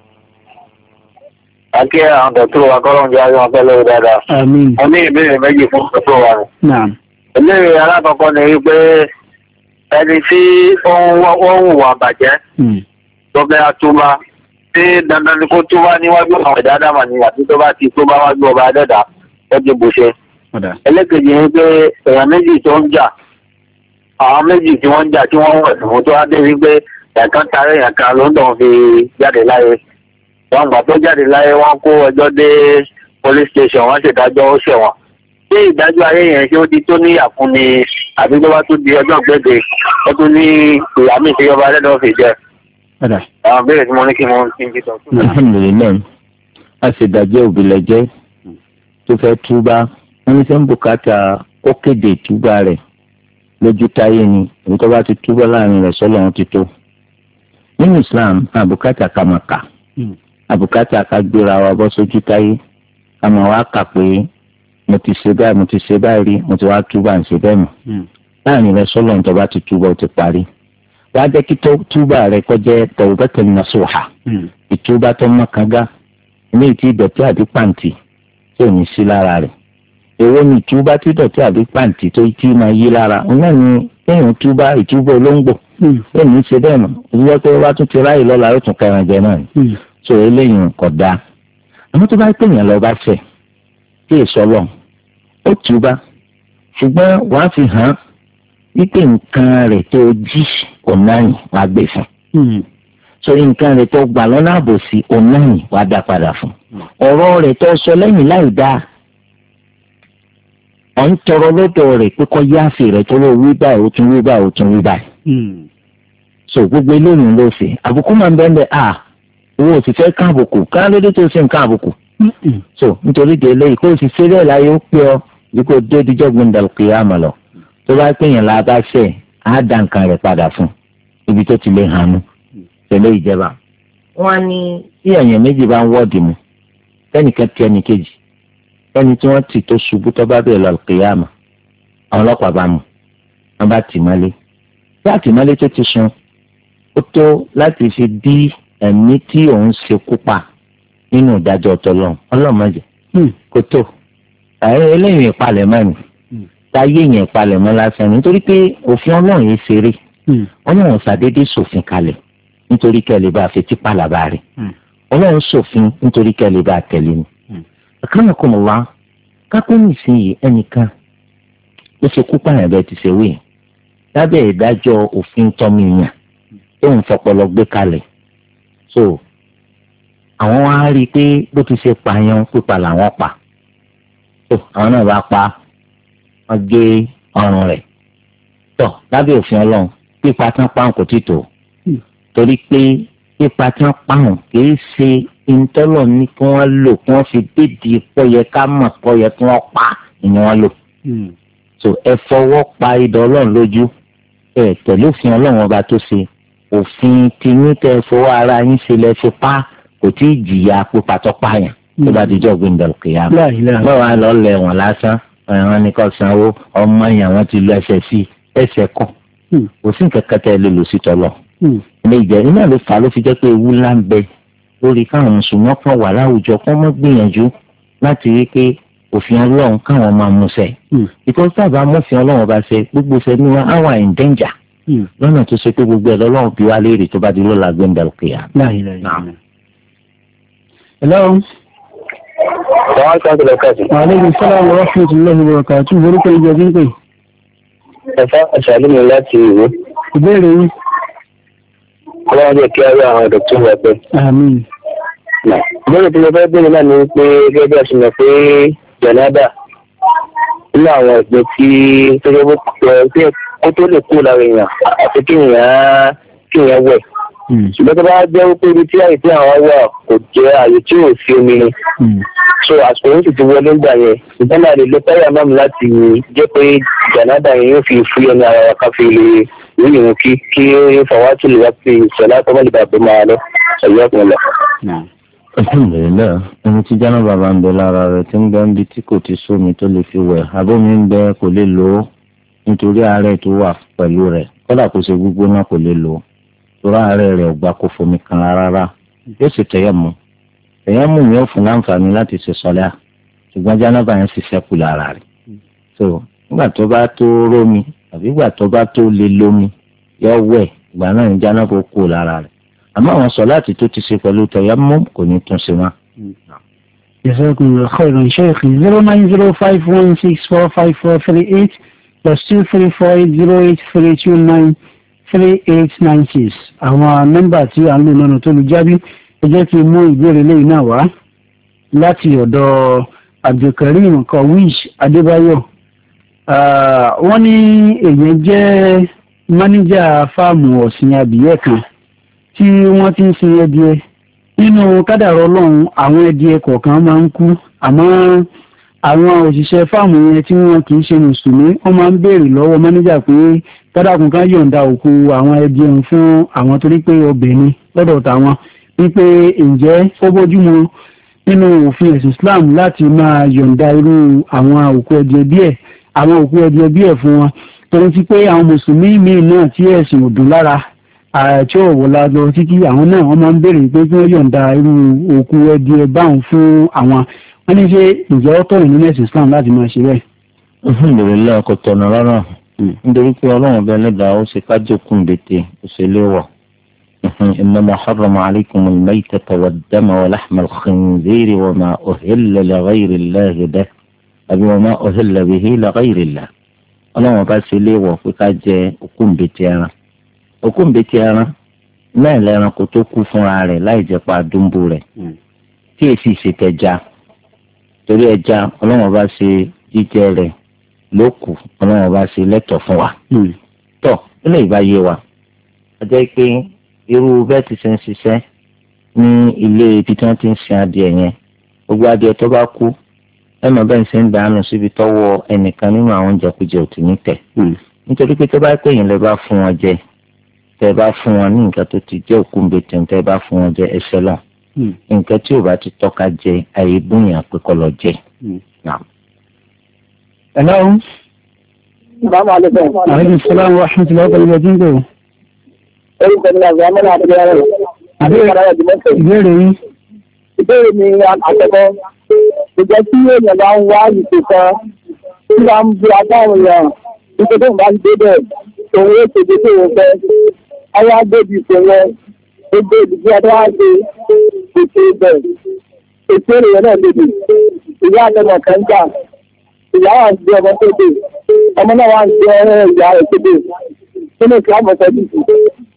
Akí àwọn dọ̀tún wa kọ́lọ́n jẹ́ àwọn ọ̀pẹ́ lórí dáadáa. Àmín. Mo ní ìbéèrè méjì fún dọ̀tún wa rẹ̀. Naam. Ìbéèrè alákọ̀ọ́kọ́ ni wípé ẹni tí ó ń hùwà bàjẹ́ tó fẹ́ àtúbà tí dandan ni kó túbá níwájú àwọn ẹ̀dá dàmà ni àti tó bá ti túbá wájú ọba adẹ́dà ẹ̀jẹ̀ bùṣe. ẹlẹ́kejì ni pé èèyàn méjì tó ń jà àwọn méjì tí wọ́n ń jà tí wọ́n wẹ̀ fún tó wá dé wípé ẹ̀ẹ̀kan tarí èèyàn kan ló ń dàn fi jáde láyé. wọ́n gbà tó jáde láyé wọ́n kó ẹjọ́ dé police station wọ́n ṣèdájọ́ ó ṣẹ̀wọ̀n. tí ìdájọ́ ayé yẹn ṣé ó di tó ní àfún ni àbí tó bá tún di ọjọ́ gbèdé ó tún ní ìyá mi tí ọba adẹ́dà fi jẹ. àwọn béèrè tí mo ní kí mo ti ń jítọ̀. alhamdulilayi a ṣe dájọ́ òbílẹ̀jẹ́ tó fẹ́ túbá wọ́n ní sẹ́ń bùkátà ó kéde ìtúbà rẹ̀ lójú táyé ni èyí tó bá ti túbọ̀ láàrin rẹ̀ sọ́lọ́ wọn ti tó. nínú Islam àbùkátà ká máa kà àbùkátà ká gbéra wa bọ́ sójú táyé ká máa wá kà pé mo ti ṣe báyìí mo ti ṣe báyìí rí mo ti wá túbà ń ṣe bẹ́ẹ̀ mọ̀ láàrin rẹ̀ sọ́lọ́ wọn tó bá ti túbọ̀ ó ti parí. wàá jẹ́ kí túbà rẹ̀ kọjá tawbatan nasuha ìtúbà tó mọ́ kanga ní ìtì ìdọ̀tí àbí pàǹtì tí ò ní sí lára rẹ̀. èwo ni ìtúbà tí ìdọ̀tí àbí pàǹtì tó tí máa yí lára náà ni kéèyàn túbà ìtúbà olóńgbò ó ní í ṣe bẹ́ẹ̀ mọ̀ ìyá pé wá tún ti ráyè lọ́la ó tún kẹrin jẹ náà ni so eléyìí kò dáa. àmọ́ tó bá pèèyàn lọ bá fẹ́ kí èso lọ ó túbà ṣùgbọ́n wàá fi hàn wípé nǹkan rẹ̀ tó jí ọ̀nàyìn wàá gbé fún so nǹkan rẹ̀ tó gbà lọ́nà àbòsí ọ̀nàyìn wàá dá padà fún ọ̀rọ̀ rẹ̀ tó sọ lẹ́yìn láì dáa ọ̀ ń tọrọ lọ́dọ̀ rẹ̀ pé kọ́ yáàfì rẹ̀ tó lọ wí báyìí ó tún wí báyìí ó tún wí báyìí so gbogbo eléyìí ló ṣe àbùkù máa ń bẹ́ẹ̀ bẹ́ẹ̀ à owó ò sì fẹ́ ká àbùkù ká lóde tó ṣe nǹkan àbùkù so nítorí de eléyìí kó o sì ṣe bẹ́ẹ̀ láyé ó pé ọ bí kò dé díjọ́ gbẹ̀ndàlùkì àmọ́ lọ tó bá pèèyàn la bá fẹ́ á dá nǹkan rẹ̀ padà fún ibi tó ti lè hànú tẹ̀lé ìjẹba. wọ́n á ní tí èèyàn méjì bá ń wọ́ọ̀dì mu tẹ́nìkan tí ẹnì kejì ẹni tí wọ́n ti tó ṣubú tó bá bẹ̀rẹ̀ lọ kìyàmà àwọn ọlọ́pàá bá mú wọ́n bá tì mọ́lé bí àtìmọ́lé tó ti sun ó tó láti fi bí ẹ̀mí tí òun ṣekú pa nínú ìdájọ́ tọlọ́run ọlọ́mọdé kò tó eléyìí ìpalẹ̀mọ́ ni táyé yẹn ìpalẹ̀mọ́ lásán nítorí pé òfin ọlọ́run yìí ṣeré ọlọ́run ṣàdédé ṣòfin kalẹ̀ nítorí kẹ́lẹ́ bá fetí pàlàbà rẹ̀ ọlọ́run ṣòfin nítorí kẹ́lẹ́ bá tẹ̀lé ni. àkàràkùnmọ̀wá kápẹ́nì sí yìí ẹnìkan ó ṣe kú pààyàn bẹ́ẹ̀ ti ṣe wí lábẹ́ ìdájọ́ òfin tọ́mìyàn tó ń fọpọlọ gbé kalẹ̀ so àwọn wá rí i pé bó ti ṣe pààyàn pípa làwọn pa so àwọn náà bá pa wọ́n gé ọrùn rẹ̀ tọ̀ lábẹ́ òfin ọlọ́run pípa tán páhùn kò tí tó torí pé pípa tán páhùn kìí ṣe ìtọ́lọ̀ ní kí wọ́n lò kí wọ́n fi dédìí pọ́yẹ ká mọ̀ pọ́yẹ kí wọ́n pa ni wọ́n lò so ẹ fọwọ́ pa idọ̀ ọlọ́run lójú ẹ tẹ̀lé òfin ọlọ́run ọba tó ṣe òfin tiyín tẹ fọwọ́ ara yín ṣe lẹ́ fi pa kò tí ì jìyà pípa tó pààyàn tó bá dijọ́ gbẹ̀ndẹ̀lùkìyà báwo á lọ lẹ̀ wọ̀n lásán àwọn ní kò sanwó ọmọ yẹn àwọn ti lu ẹsẹ̀ sí ẹsẹ̀ kọ́ kò sí nǹkan kan tẹ́ ẹ lè lò sí tọ́lọ̀. ilé ìjẹ́rìí náà ló fà á ló fi jẹ́ pé ewu ńlá ń bẹ lórí káwọn mùsùlùmí kan wà láwùjọ kó mọ́ gbìyànjú láti rí pé òfin ọlọ́run káwọn máa mú ṣẹ. because tábà mọ́fin ọlọ́run bá ṣe gbogbo ṣẹ ní wọn á wà in danger. lọ́nà tó ṣe pé gbogbo ẹ̀ lọ́lọ́run bí wá léèrè tó bá di lọ́la gbẹ̀ndà òkè yà. hello. Aleykum salaam wa rahmatullahi wa barakatuh. Orúkọ ìjọ bí ń pè. Ẹ̀fọ́ àṣàlùmí láti ìwé. Ìbéèrè yìí. Ọlọ́run jẹ́ kí á rí àwọn ọ̀dọ́ tó wà pẹ́. Àmín. Ìbéèrè tí mo fẹ́ bèèrè náà ni pé gẹ́gẹ́ bí a ṣe mọ̀ pé jẹ̀nàdà nínú àwọn ìpín tí tó yẹ kó tó lè kú lára èèyàn àti kí èèyàn kí èèyàn wẹ̀. Ṣùgbọ́n tó bá jẹ́ wípé ibi tí àyè tí àwọn wà kò jẹ́ àyè tí ò sí omi ni. So àsìkò yìí sì ti wọlé gbà yẹn. Ìjọba náà lè lo táyà mọ́mù láti jẹ́ pé jẹ̀nàdà yẹn yóò fi fúyẹ́ ní ara wa ká fi lè rí ìrùn kí kí ó fọwọ́ tí lè wá sí ìṣẹ̀lá tó mọ́ lè bàbá máa lọ. Ẹ̀yọ́ ọ̀pọ̀ lọ. alhamdulilayi ẹni tí jáná bàbá ń bẹ lára rẹ̀ tí ń bẹ ń bi tí kò ti sómi tó lè fi wẹ̀ abómi ń bẹ kò lè lò ó nítorí àárẹ̀ tó wà pẹ̀lú rẹ̀ kódà kò ṣe gbígbóná kò lè lò ó torí àárẹ̀ rẹ̀ ò gbà kó fomi kan rárá yóò sì tẹ̀yẹ̀mú tẹ̀yẹ̀mú yóò fún láǹfààní láti ṣe sọ́lá ṣùgbọ́n jáná bàbá yẹn sì ṣẹ́kù lára rẹ̀ so nígbà tó bá tó rómi àbí ìgbà tó bá tó lè lómi yóò wẹ̀ ìgbà náà ní jáná kó kú lára rẹ̀ àmọ́ àwọn sọ̀láàtì tó ti ṣe pẹ̀lú tayammum kò ní tún ṣe wá. Jazakumullahu khairan Sheikh zero nine zero five one six four five four three eight plus two three four eight zero eight three two nine three eight nine six. Àwọn nọ́mbà tí à ń lò lọ́nà tó lu jábí ẹ jẹ́ kí n mú ìbéèrè lẹ́yìn náà wá láti ọ̀dọ̀ Abdulkareem Kawish Adébáyọ̀. Wọ́n ní èèyàn jẹ́ máníjà fáàmù ọ̀sìn abìyẹ́ kan tí wọ́n ti ń sin ẹdìẹ nínú kádàrá Ọlọ́run àwọn ẹdìẹ kọ̀ọ̀kan máa ń kú àmọ́ àwọn òṣìṣẹ́ fáàmù yẹn tí wọ́n kì í ṣe mùsùlùmí wọ́n máa ń béèrè lọ́wọ́ mánéjà pé kádàkùn kan yọ̀ǹda òkú àwọn ẹdìẹ ń fún àwọn torí pé obìnrin lọ́dọ̀ tàwọn wípé ǹjẹ́ ó bójúmu nínú òfin ẹ̀sìn Islam láti máa yọ̀ǹda irú àwọn òkú ẹdìẹ díẹ̀ àwọn òkú ẹdìẹ díẹ̀ fún wọn torí ti pé àwọn mùsùlùmí míì náà tí ẹ̀sìn ò dùn lára àti òwòlá lọ títí àwọn náà wọ́n máa ń béèrè pé kí wọ́n yọ̀ǹda irú òkú ẹdìẹ báwọn fún àwọn wọ́n ní ṣe ìjọ tọ̀rọ̀ nínú ẹ̀sìn Islam láti máa ṣe bẹ́ẹ̀. alhamdulilayi kò tọ̀nà rárá nítorí pé ọlọ́run bẹ́ẹ̀ lẹ́dàá ó ṣe kájọkùn bètè ó ṣe léwọ̀ innama harrama alaykumul maytata wad-dama wa lahmal khinziri wa ma uhilla li ghayri Allahi bihi àbí wa ma uhilla bihi li ghayri Allah ọlọ́run bá ṣe léwọ̀ pé ká jẹ òkú bètè ẹran òkú ńbẹ́tì ẹran náà lẹ́ran kó tó kú fúnra rẹ̀ láì jẹ́ pa àdúgbò rẹ̀ tí èsì ṣètẹ̀já torí ẹja ọlọ́run bá ṣe jíjẹ rẹ̀ ló kù ọlọ́run bá ṣe lẹ́tọ̀ fún wa. tọ́ ilé ìbá yé wa a jẹ́ pé irú bẹ́ẹ̀ ti ṣe ń ṣiṣẹ́ ní ilé ibi tí wọ́n ti ń sin adìẹ yẹn gbogbo adìẹ tó bá kú ẹ mọ̀ bẹ́ẹ̀ ṣe ń dànù síbi tọ́wọ́ ẹnìkan nínú àwọn jẹkújẹ òtún ní tẹ̀ nítorí pé tó bá pè yín lè bá fún wọn jẹ tẹ́ bá fún wọn ní nǹkan tó ti jẹ́ òkú ńbẹ́tẹ̀ tẹ́ bá fún wọn jẹ ẹsẹ̀ lọ nǹkan tí ò bá ti tọ́ka jẹ àyè bóyá pé kọ́ lọ jẹ. Hello. Bàbá àlejò. Aleykum salaam wa rahmatullahi wa barakatuh. Orúkọ mi àgbà mọ́nà àdúgbò rẹ̀. Ìbéèrè yín. Ìbéèrè mi àkọ́kọ́. Ìjẹ́ tí èèyàn bá ń wá ìpè kan tí wọ́n ń bu agbáwọn èèyàn nítorí òun bá ń dé bẹ́ẹ̀ òun yóò ṣe dédé òun fẹ́. Ayé agbèbí ìpè wọn gbogbo ìdíje ọdún wá ṣe ètò ibẹ̀. Ètò èrè yẹn náà lébi. Ìyá àtọmọ kan jà. Ìyá wa ń gbé ọmọ tó dé. Ọmọ náà wá ń gbé ọ̀rẹ́ ìyá rẹ̀ tó dé. Nínú ìsìlámù ọ̀sẹ̀ bí ìsìn.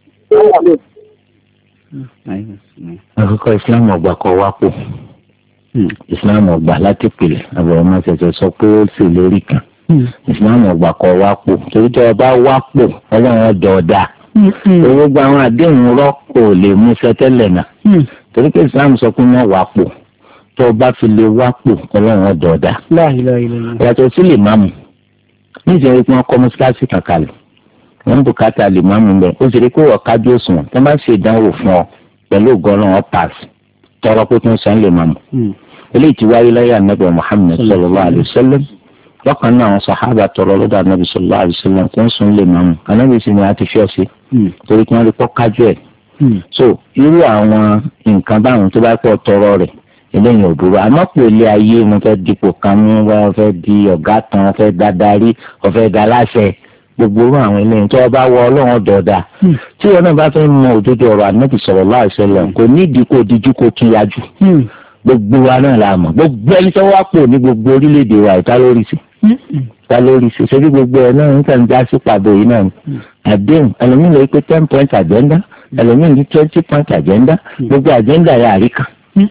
àkọ́kọ́ islam ọgbà kọ wá pò islam ọgbà láti pèlè àbọ̀rọ̀ máa ṣẹ̀ṣẹ̀ sọ pé ó sì lórí kan islam ọgbà kọ wá pò torí tí ọba wá pò ọlọ́run ọjọ́ ọ̀dà owó gba àwọn àdéhùn rọ́pò lè mú sẹ́tẹ́lẹ̀ náà torí pé islam sọ pé wọ́n wá pò tó ọba fi lè wá pò ọlọ́run ọjọ́ ọ̀dà yàtọ̀ sí lè má mu níṣẹ́ pé wọ́n kọ́ mọ́sálásí kankan lẹ̀ wọ́n bùkátà lè má mu bẹ́ẹ̀ ó sì rí pé wọ́n kájú òṣùwọ̀n tí wọ́n bá ṣe ìdánwò fún ọ pẹ̀lú ògọ́rùn ún pass tọrọ pé kí wọ́n san lè má mu. eléyìí ti wáyé láyé ànábì Muhammad sallallahu alayhi wa sallam lọ́kàn náà àwọn sàhábà tọrọ lọ́dọ̀ anábì sallallahu alaihi wasallam kó ń sùn lè máa mú anábì sì ni a ti fi ọ sí torí kí wọ́n rí pọ́ kájú ẹ̀. so irú àwọn nǹkan báwọn tó bá pọ̀ tọrọ rẹ̀ eléyìí ò burú àmọ́ pé ilé ayé mo fẹ́ dípò kan mú wá fẹ́ di ọ̀gá kan fẹ́ dá darí ọ̀fẹ́ dá láṣẹ gbogbo irú àwọn eléyìí tó bá wọ ọlọ́run dọ̀ọ̀dà tí wọn náà bá fẹ́ mọ òdodo ọ̀rọ̀ anábì sallallahu alaihi wasallam kò ní ìdí kó dijú kó tún yájú gbogbo wa náà la mọ̀ gbogbo ẹni tó wá pò ní gbogbo orílẹ̀-èdè wa ìta lórí sí ìta lórí sí ṣebí gbogbo ẹ̀ náà ń kàn já sí pàbó yìí náà àdéhùn ẹlòmíì lè pé ten point agenda ẹlòmíì ní twenty point agenda gbogbo agenda yà àríkà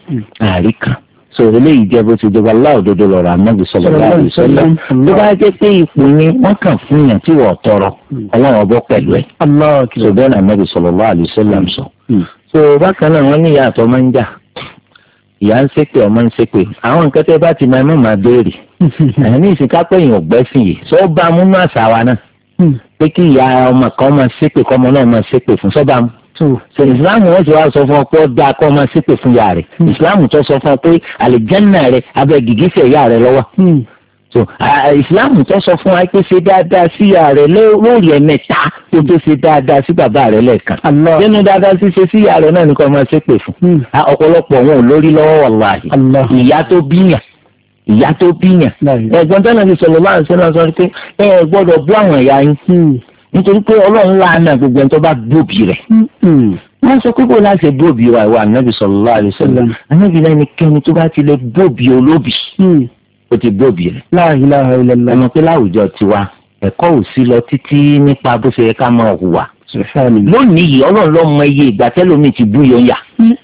àríkà so eléyìí jẹ́ bó ti jọba láòdodo lọ́rọ̀ Ànábì sallallahu alaihi wasallam tó bá jẹ́ pé ipò ni wọ́n kàn fún yàn tí wọ́n tọrọ ọlọ́run ọbọ̀ pẹ̀lú ẹ̀ so bẹ́ẹ̀ ni Ànábì sallallahu alaihi wasallam sọ so bákan náà wọ́n ní ìyá àtọ́ máa ń jà ìyá ń ṣépè ọmọ ń ṣépè àwọn nǹkan tẹ́ bá ti máa mọ̀ máa béèrè ní ìsìnkápẹ́yìn ọ̀gbẹ́sìn yìí sọ bá a múnú àṣà wa náà pé kí ìyá ọmọ kan máa ṣépè kọ́ ọmọ náà máa ṣépè fún sọ́ba mu so ìsìláàmù wọn ti wá sọ fún ọ pé ó dáa kọ́ máa ṣépè fún ìyá rẹ̀ ìsìláàmù tó sọ fún ọ pé àlìjẹ́nà rẹ̀ abẹ́ gìgísẹ̀ ìyá rẹ̀ lọ́wọ́ so ìsìláàmù tó sọ fún wa pé ṣe dáadáa sí ìyá rẹ̀ lórí ẹ̀mẹ́ta tó tó ṣe dáadáa sí bàbá rẹ̀ lẹ́ẹ̀kan nínú dáadáa ṣíṣe sí ìyá rẹ̀ náà ni kò máa ṣépè fún ọ̀pọ̀lọpọ̀ wọn ò lórí lọ́wọ́ wàláhì ìyá tó bíyàn ìyá tó bíyàn ẹ̀gbọ́n tẹ́lẹ̀ ti sọ̀rọ̀ láàrin sẹ́nà sọ pé ẹ gbọ́dọ̀ bú àwọn ìyá yín nítorí pé ọlọ́run láàánà gbogbo ẹni tó bá gbòbí rẹ̀ wọ́n sọ pé kó láti gbòbí wa ìwà ànábì sallallahu alaihi wasallam ànábì náà ni kẹ́ni tó bá ti lè gbòbí olóbì ó ti gbòbí rẹ̀. La ilaha illallah. ọmọ pé láwùjọ tiwa ẹ̀kọ́ ò sí lọ títí nípa bó ṣe yẹ ká máa hùwà. lónìí yìí ọlọ́run ló mọ iye ìgbà tẹ́lómi ti bú yọ̀ǹyà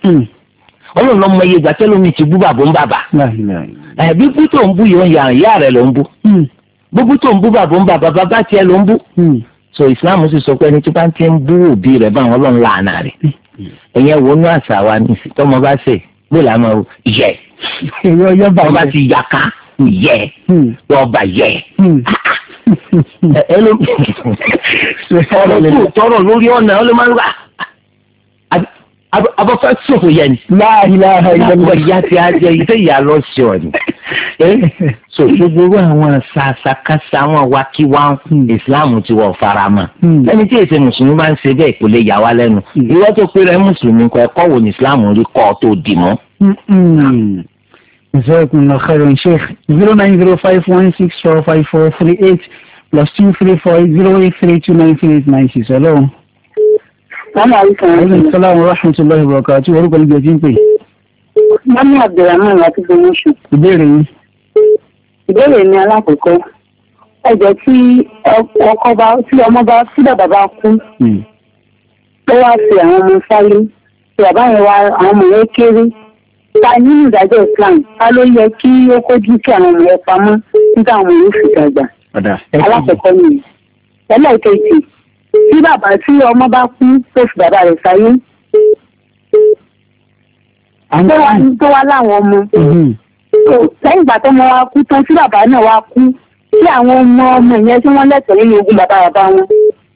ọlọ́run ló mọ iye ìgbà tẹ́lómi ti bú bàbá ń bàbá ẹ̀bí bú tó ń bú yọ̀ǹyà ìyá rẹ̀ ló ń bú búbú tó ń bú bàbá ń bàbá bàbá tiẹ̀ ló ń bú. so Islam sì sọ pé ẹni tó bá ti ń bú òbí rẹ̀ báwọn ọlọ́run láàánà rẹ̀ ẹ̀yẹn wo ní àṣà wa ní tọ́mọ bá ṣe gbọ́dọ̀ àmọ́ yẹ ọba ti yàká yẹ ọba yẹ ọ̀rọ̀ tọrọ lórí ọ̀nà ọ ló máa ń gbà abọ́fẹ́ sọ̀fọ̀ yẹn ni láàrínláà ìgbàgbọ́ ìyá tí a jẹ ìfẹ́ ìyá lọ sí ọ ni so gbogbo àwọn sàṣàkàṣà àwọn wakiwa Islam ti wọ̀ farama ẹni tí èsè mùsùlùmí máa ń ṣe bẹ́ẹ̀ kò lè yà wá lẹ́nu ìwọ́n tó péré mùsùlùmí kọ́ ẹ̀kọ́ wo ni Islam rí kọ́ tó dì mọ́. Jazakumullahu khairan Sheikh. zero nine zero five one six four five four three eight plus two three four zero eight three two nine three eight nine six. Hello. Aleykum salaam wa rahmatullahi wa barakatuh. Orúkọ níbi ẹjí ń pè. Mami Abdulrahman láti Gbọmọṣù. Ìbéèrè yín. Ìbéèrè mi alákọ̀ọ́kọ́. Ẹ jẹ́ tí ọkọ bá tí ọmọ bá tí bàbá bá kú. Ó wá fi àwọn ọmọ sáyé. Tí bàbá yẹn wá àwọn ọmọ yẹn kéré. Ta nínú ìdájọ́ Islam, ta ló yẹ kí ó kójú kí àwọn ọmọ yẹn pamọ́ nígbà àwọn ọmọ yóò fi dàgbà. Alákọ̀ọ́kọ́ nìyẹn. Ẹlẹ́ẹ̀kejì. Tí bàbá tí ọmọ bá kú tó fi bàbá rẹ̀ sáyé tó wá láwọn ọmọ lẹ́yìn ìgbà tó ọmọ wa kú tán tí bàbá náà wá kú tí àwọn ọmọ ọmọ yẹn tí wọ́n lẹ́tọ̀ọ́ nínú ogún bàbá bàbá wọn.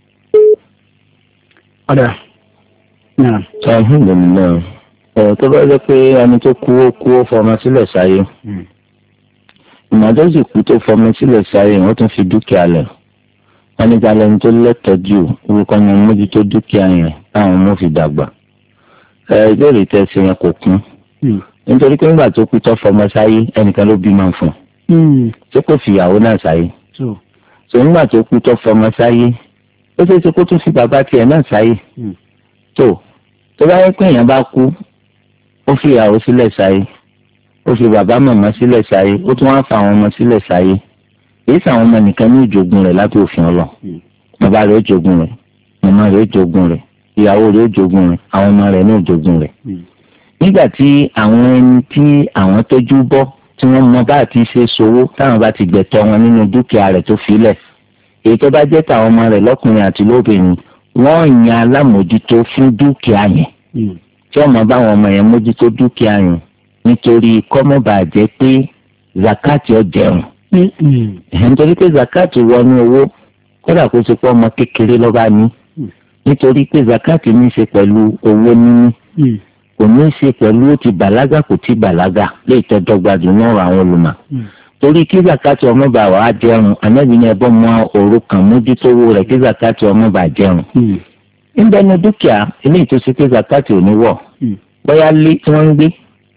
ọ̀dà alhamdulilayi ẹ̀ tó bá jẹ́ pé ẹni tó kú ó kú ó fọmọ sílẹ̀ sáyé ìmọ̀jọ́ sì kú tó fọmọ sílẹ̀ sáyé wọ́n tún fi dúkìá lẹ̀ wọ́n ní balẹ̀ ní tó lẹ́tọ̀ọ́ jù orúkọ ni mójútó dúkìá yẹn táwọn ọmọ fi dàgbà. ẹ ìbéèrè tẹ̀sí yẹn kò kún nítorí pé nígbà tó kú tó fọmọ sáyé ẹnìkan ló bímọ fún un ṣé kò fìyàwó náà sáyé tó nígbà tó kú tó fọmọ sáyé ó ṣeé ṣe kó tún fi bàbá tiẹ̀ náà sáyé tó tó bá yẹ pé èèyàn bá kú ó fi ìyàwó sílẹ̀ sáyé ó fi bàbá màmá sílẹ̀ sáyé ó tún wá fa àwọn ọmọ sílẹ̀ sáyé èyí sàwọn ọmọ nìkan ní ìjogún rẹ̀ láti òfin ọlọ bàbá rẹ̀ ó jogún rẹ̀ màmá rẹ̀ ó jogún rẹ̀ ìyàwó rẹ̀ ó jogún rẹ̀ àwọn ọmọ rẹ̀ ní ìjogún rẹ̀. nígbà tí àwọn ẹni tí àwọn tọ́jú bọ́ tí wọ́n mọ bá ti ṣe ṣòwò táwọn bá ti gbẹ̀tọ́ wọn nínú dúkìá rẹ̀ tó filẹ̀ èyí tó bá jẹ́ tàwọn ọmọ rẹ̀ lọ́kùnrin àti lóbìnrin wọ́n yan alámòjútó fún dúkìá yẹn tí wọ́n mọ báwọn ọmọ yẹn mójútó dúkìá yẹn nítorí kọ́mọ́bàjẹ́ pé zakati ó jẹun nítorí pé zakati wọnú owó kódà kó ṣe pé ọmọ kékeré lọ́ba ní nítorí pé zakati ní í ṣe pẹ̀lú owó níní kò ní í ṣe pẹ̀lú ó ti bàlágà kò ti bàlágà léè tó dọ́gba jù náà àwọn olùmọ̀ torí kí zakati ọmọ bá wà á jẹun ànábì ní ẹbọ mọ òrukàn mójútó owó rẹ̀ kí zakati ọmọ bá jẹun. níbẹ̀ ni dúkìá eléyìí tó ṣe pé zakati ò ní wọ̀ bóyá lé tí wọ́n ń gbé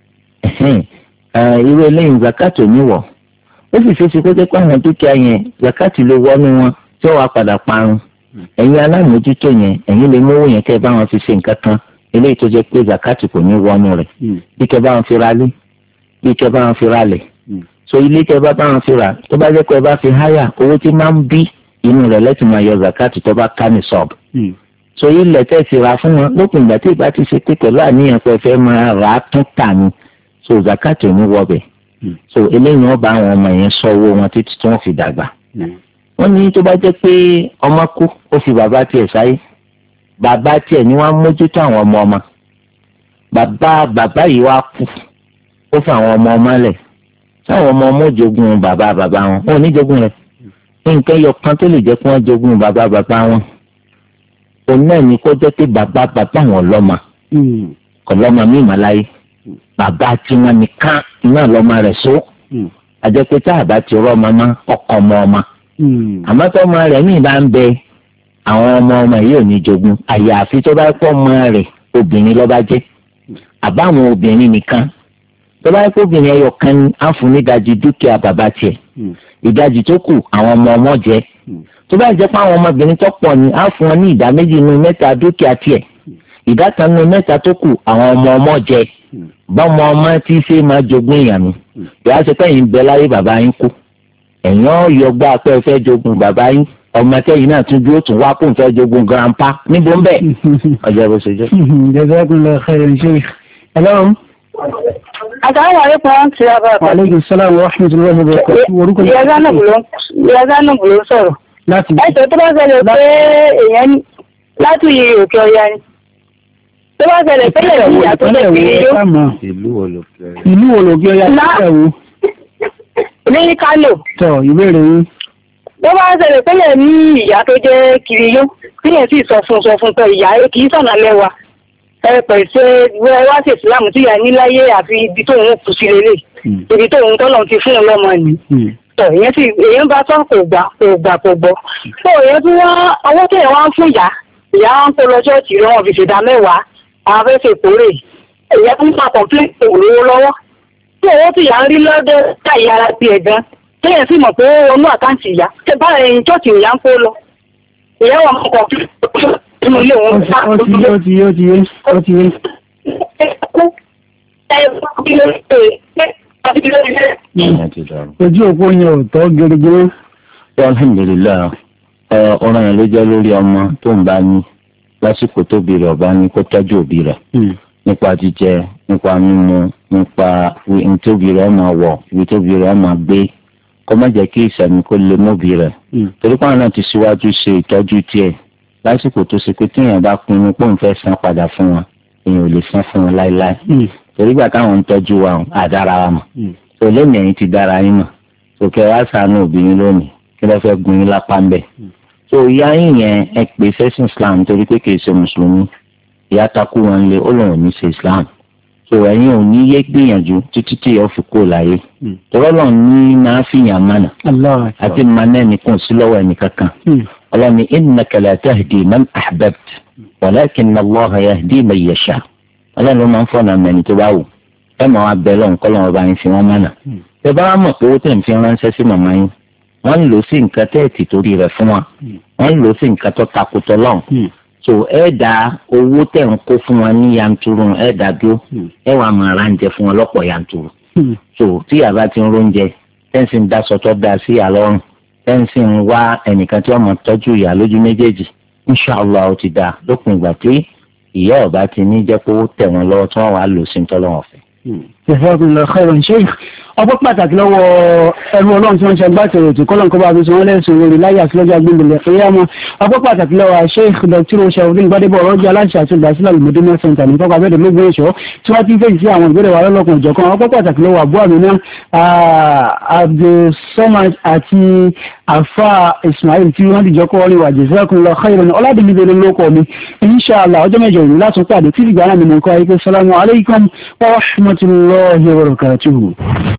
irú eléyìí zakati ò ní wọ̀ ó sì ṣe é ṣe kó jẹ́ pé àwọn dúkìá yẹn zakati ló wọnú wọn tí wọ́n wá padà parun ẹ̀yin alámòójútó yẹn ẹ̀yin lè mówó yẹn kẹ́ ẹ bá wọn fi ṣe nǹkan kan eléyìí tó jẹ́ pé zakati kò ní wọnú rẹ̀ bí kẹ́ bá wọn fi ralé bí kẹ́ bá wọn fi ralẹ̀ so ilé tẹ́ bá bá wọn fi rà tó bá jẹ́ pé ẹ bá fi háyà owó tí máa ń bí inú rẹ̀ lẹ́tì máa yọ zakati tó bá ká ní sọ́ọ̀bù so ilẹ̀ tẹ́ sì rà fún wọn lópin ìgbà tí ìbá ti ṣe pé pẹ̀lú àníyàn pé ẹ fẹ́ máa rà á tún tà ní so zakati ò ní wọbẹ̀ so eléyìí wọn bá àwọn ọmọ yẹn sọ owó wọn títí tí wọ́n fi dàgbà wọ́n ní tó bá jẹ́ pé ọmọ kú ó fi bàbá tiẹ̀ sáyé bàbá tiẹ̀ ni wọ́n á mójútó àwọn ọmọ ọmọ bàbá bàbá yìí wá kú ó fi àwọn ọmọ ọmọ lẹ̀ sáwọn ọmọ ọmọ jogún bàbá bàbá wọn wọn ò ní jogún rẹ̀ nǹkan yọ kan tó lè jẹ́ kí wọ́n jogún bàbá bàbá wọn òun náà ní kó jẹ́ pé bàbá bàbá wọn lọ́mọ kò lọ́mọ mí ìmọ̀láyé bàbá tiwọn nìkan náà lọ́mọ rẹ̀ só àjẹpẹ́ tá àbá ti rọ́ ọmọ náà ọkọ̀ ọmọ ọmọ àmọ́ tó ọmọ rẹ̀ ní ìbá ń bẹ àwọn ọmọ ọmọ yìí ò ní jogún àyàfi tó bá pọ̀ ọmọ rẹ̀ obìnrin ló bá jẹ́ àbáwọn obìnrin nìkan tó bá pọ̀ obìnrin ẹyọ kan ní àfúnídàjì dúkìá bàbá tiẹ̀ ìdajì tó kù àwọn ọmọ ọmọ jẹ́ tó bá jẹ́ pé àwọn ọmọbìnrin tó pọ̀ ní àfún wọn ní ìdá méjì nínú mẹ́ta dúkìá tiẹ̀ ìdá kan nínú mẹ́ta tó kù àwọn ọmọ ọmọ jẹ́ bọ́mọ ọmọ tí ṣe máa jogún ìyàmú ìyá ṣe pé yín bẹ láyé bàbá yín kú ẹ̀yàn yọgbà pé ẹ fẹ́ jogún bàbá yín ọmọ tẹ́yìn náà tún dúró tún wá kó n fẹ́ jogún grandpa níbo ń bẹ̀ ọjọ́ bó ṣe jẹ́. jazakumullahu khairan sheikh. hello. Assalamu alaikum wa rahmatullahi wa barakatuh. Wa alaikum salaam wa rahmatullahi wa barakatuh. orúkọ mi. ìyá Zainab ló ìyá Zainab ló sọ̀rọ̀. láti. ẹ̀sọ́ tó bá ṣẹlẹ̀ pé èèyàn láti òkè ọ̀yà ni tó bá ṣẹlẹ̀ pé lè ní ìyá tó lè fi yó. ìlú wo ló fẹ́. ìlú wo ló gbé ọ̀yà tó wù. ní Kánò. tọ ìbéèrè yín. tó bá ṣẹlẹ̀ pé lè ní ìyá tó jẹ́ kiriyó tíyẹn sì sọ fún sọ fún pé ìyá kì í sọ̀nà lẹ́wà ẹ pèsè wá sí ìsìlámù tí ìyá níláyé àfi ibi tó ń kù sí lélẹ̀ ibi tó ń tọ́lọ̀ ti fún un lọ́mọ ni. tọ ìyẹn sì èèyàn bá tọ́ kò gbà kò gbà kò gbọ́. tó ìyẹn tí wọ́n owó tẹ̀yẹ̀ wá ń fún ìyá ìyá wọn kó lọ ṣọ́ọ̀ṣì rẹ̀ wọ́n fi ṣèdá mẹ́wàá àwọn afẹ́fẹ́ ìkórè ìyẹn tó ń pa kọ̀ǹpléǹtì òlówó lọ́wọ́ tí owó tí ìyá ń rí lọ́dọ̀ táyì ara ti ẹ̀ gan téèyàn sì mọ̀ pé onú àkáǹtì ìyá tẹ bá ẹyin ṣọ́ọ̀ṣì ìyá ń kó lọ ìyá wà mọ̀ kọ̀ǹpléǹtì nínú ilé òun bá ó ti yé ó ti yé ó ti yé ó ti yé. ojú òpó yẹn ò tọ́ gẹ́gẹ́. alhamdulilayi ọ̀ràn yẹn ló jẹ́ lórí ọmọ tó ń bá ní lásìkò tóbi rẹ̀ ọba ní kó tọ́jú òbí rẹ̀ nípa jíjẹ nípa mímu nípa ìtóbi rẹ̀ máa wọ̀ ìtóbi rẹ̀ máa gbé kó má jẹ́ kí ìsẹ̀mí kó lè móbi rẹ̀ torí pé àwọn náà ti síwájú ṣe ìtọ́jú tiẹ̀ lásìkò tó ṣe pé tíyẹn bá pinnu pé òun fẹ́ san padà fún wọn èèyàn ò lè san fún wọn láéláé torí gbà táwọn ń tọ́jú wa àdára wa mọ̀ tó lónìí ẹ̀yìn ti dára yín mọ̀ tó kẹ́ wá ṣàánú òbí yín lónìí kí ló fẹ́ gun yín lápá ń bẹ̀ tó ìyá yín yẹn ẹ pè sẹ́sìn Islam torí pé kìí ṣe mùsùlùmí ìyá takú wọn lé ó lòun ní ṣe Islam tó ẹ̀yin ò ní yé gbìyànjú títí tí yóò fi kó láyé tọ́rọ́ lọ́n ní máa fi yàn mánà àti mánà ẹnìkan sí lọ́wọ́ ẹnìkankan ọlọ́ni innaka la tahdi man ahbabta walakinna Allaha yahdi man yasha ọlọ́run ló máa ń fọ̀nà mẹ́ni tó bá wù ẹ máa wá bẹ lọ́n kọ́ lọ́wọ́ bá yín fi wọ́n mánà ẹ bá wá mọ̀ pé owó tẹ̀ ń fi ránṣẹ́ sí màmá yín wọ́n ń lò sí nǹkan tẹ́ẹ̀tì torí rẹ̀ fún wa wọ́n ń lò sí nǹkan tó takùtọ̀ lọ́n so ẹ dá owó tẹ̀ ń kó fún wa ní yanturu ẹ dá dúró ẹ wàá máa ra oúnjẹ fún wọn lọ́pọ̀ yanturu so tí yàrá ti ń róúnjẹ tẹ́ǹsì ń daṣọ tó da sí àlọ́run tẹ́ǹsì ń wá ẹnìkan tí wọ́n máa tọ́jú ìyá lójú méjèèjì inṣàlá ó ti dáa lópin ìgbà tí ìyá ọba ti ní jẹ́ pé ó tẹ̀ wọ́n lọ́wọ́ tí wọ́n wàá lò sí tọ́lọ́wọ́n fẹ́. jazakumullahu khairan sheikh ọpọ́ pàtàkì lọ́wọ́ ẹrú ọlọ́run tí wọ́n ṣe agbátẹrù tí kọ́lọ́n kọ́ bá fi sanwó lẹ́sùn lórí láyé àtìlọ́jọ́ agbègbè ìyáàmọ́ ọpọ́ pàtàkì lọ́wọ́ sheikh dr oṣèwọ̀dún gbadebo ọ̀rọ̀jọ́ aláṣẹ àti ìgbàsílẹ̀ olùmọ̀dúnmọ́ center ní tọ́ka abẹ́rẹ́ lógún èso tí wọ́n ti ń fèsì sí àwọn ìbéèrè wa lọ́lọ́kùn ìjọ̀kan ọpọ́ pàtàkì lọ́wọ́ àbú àmìnà abdulsamad àti afa ismail tí wọ́n dìjọ́ kọ́ orí wa jazakumullahu khairan ọládìmídé lóko mi inshallah ọjọ́ mẹ́jọ ìlú látún pàdé tí ìgbà náà ni mo kọ́ ayé pé salamu alaykum wa rahmatullahi wa barakatuhu.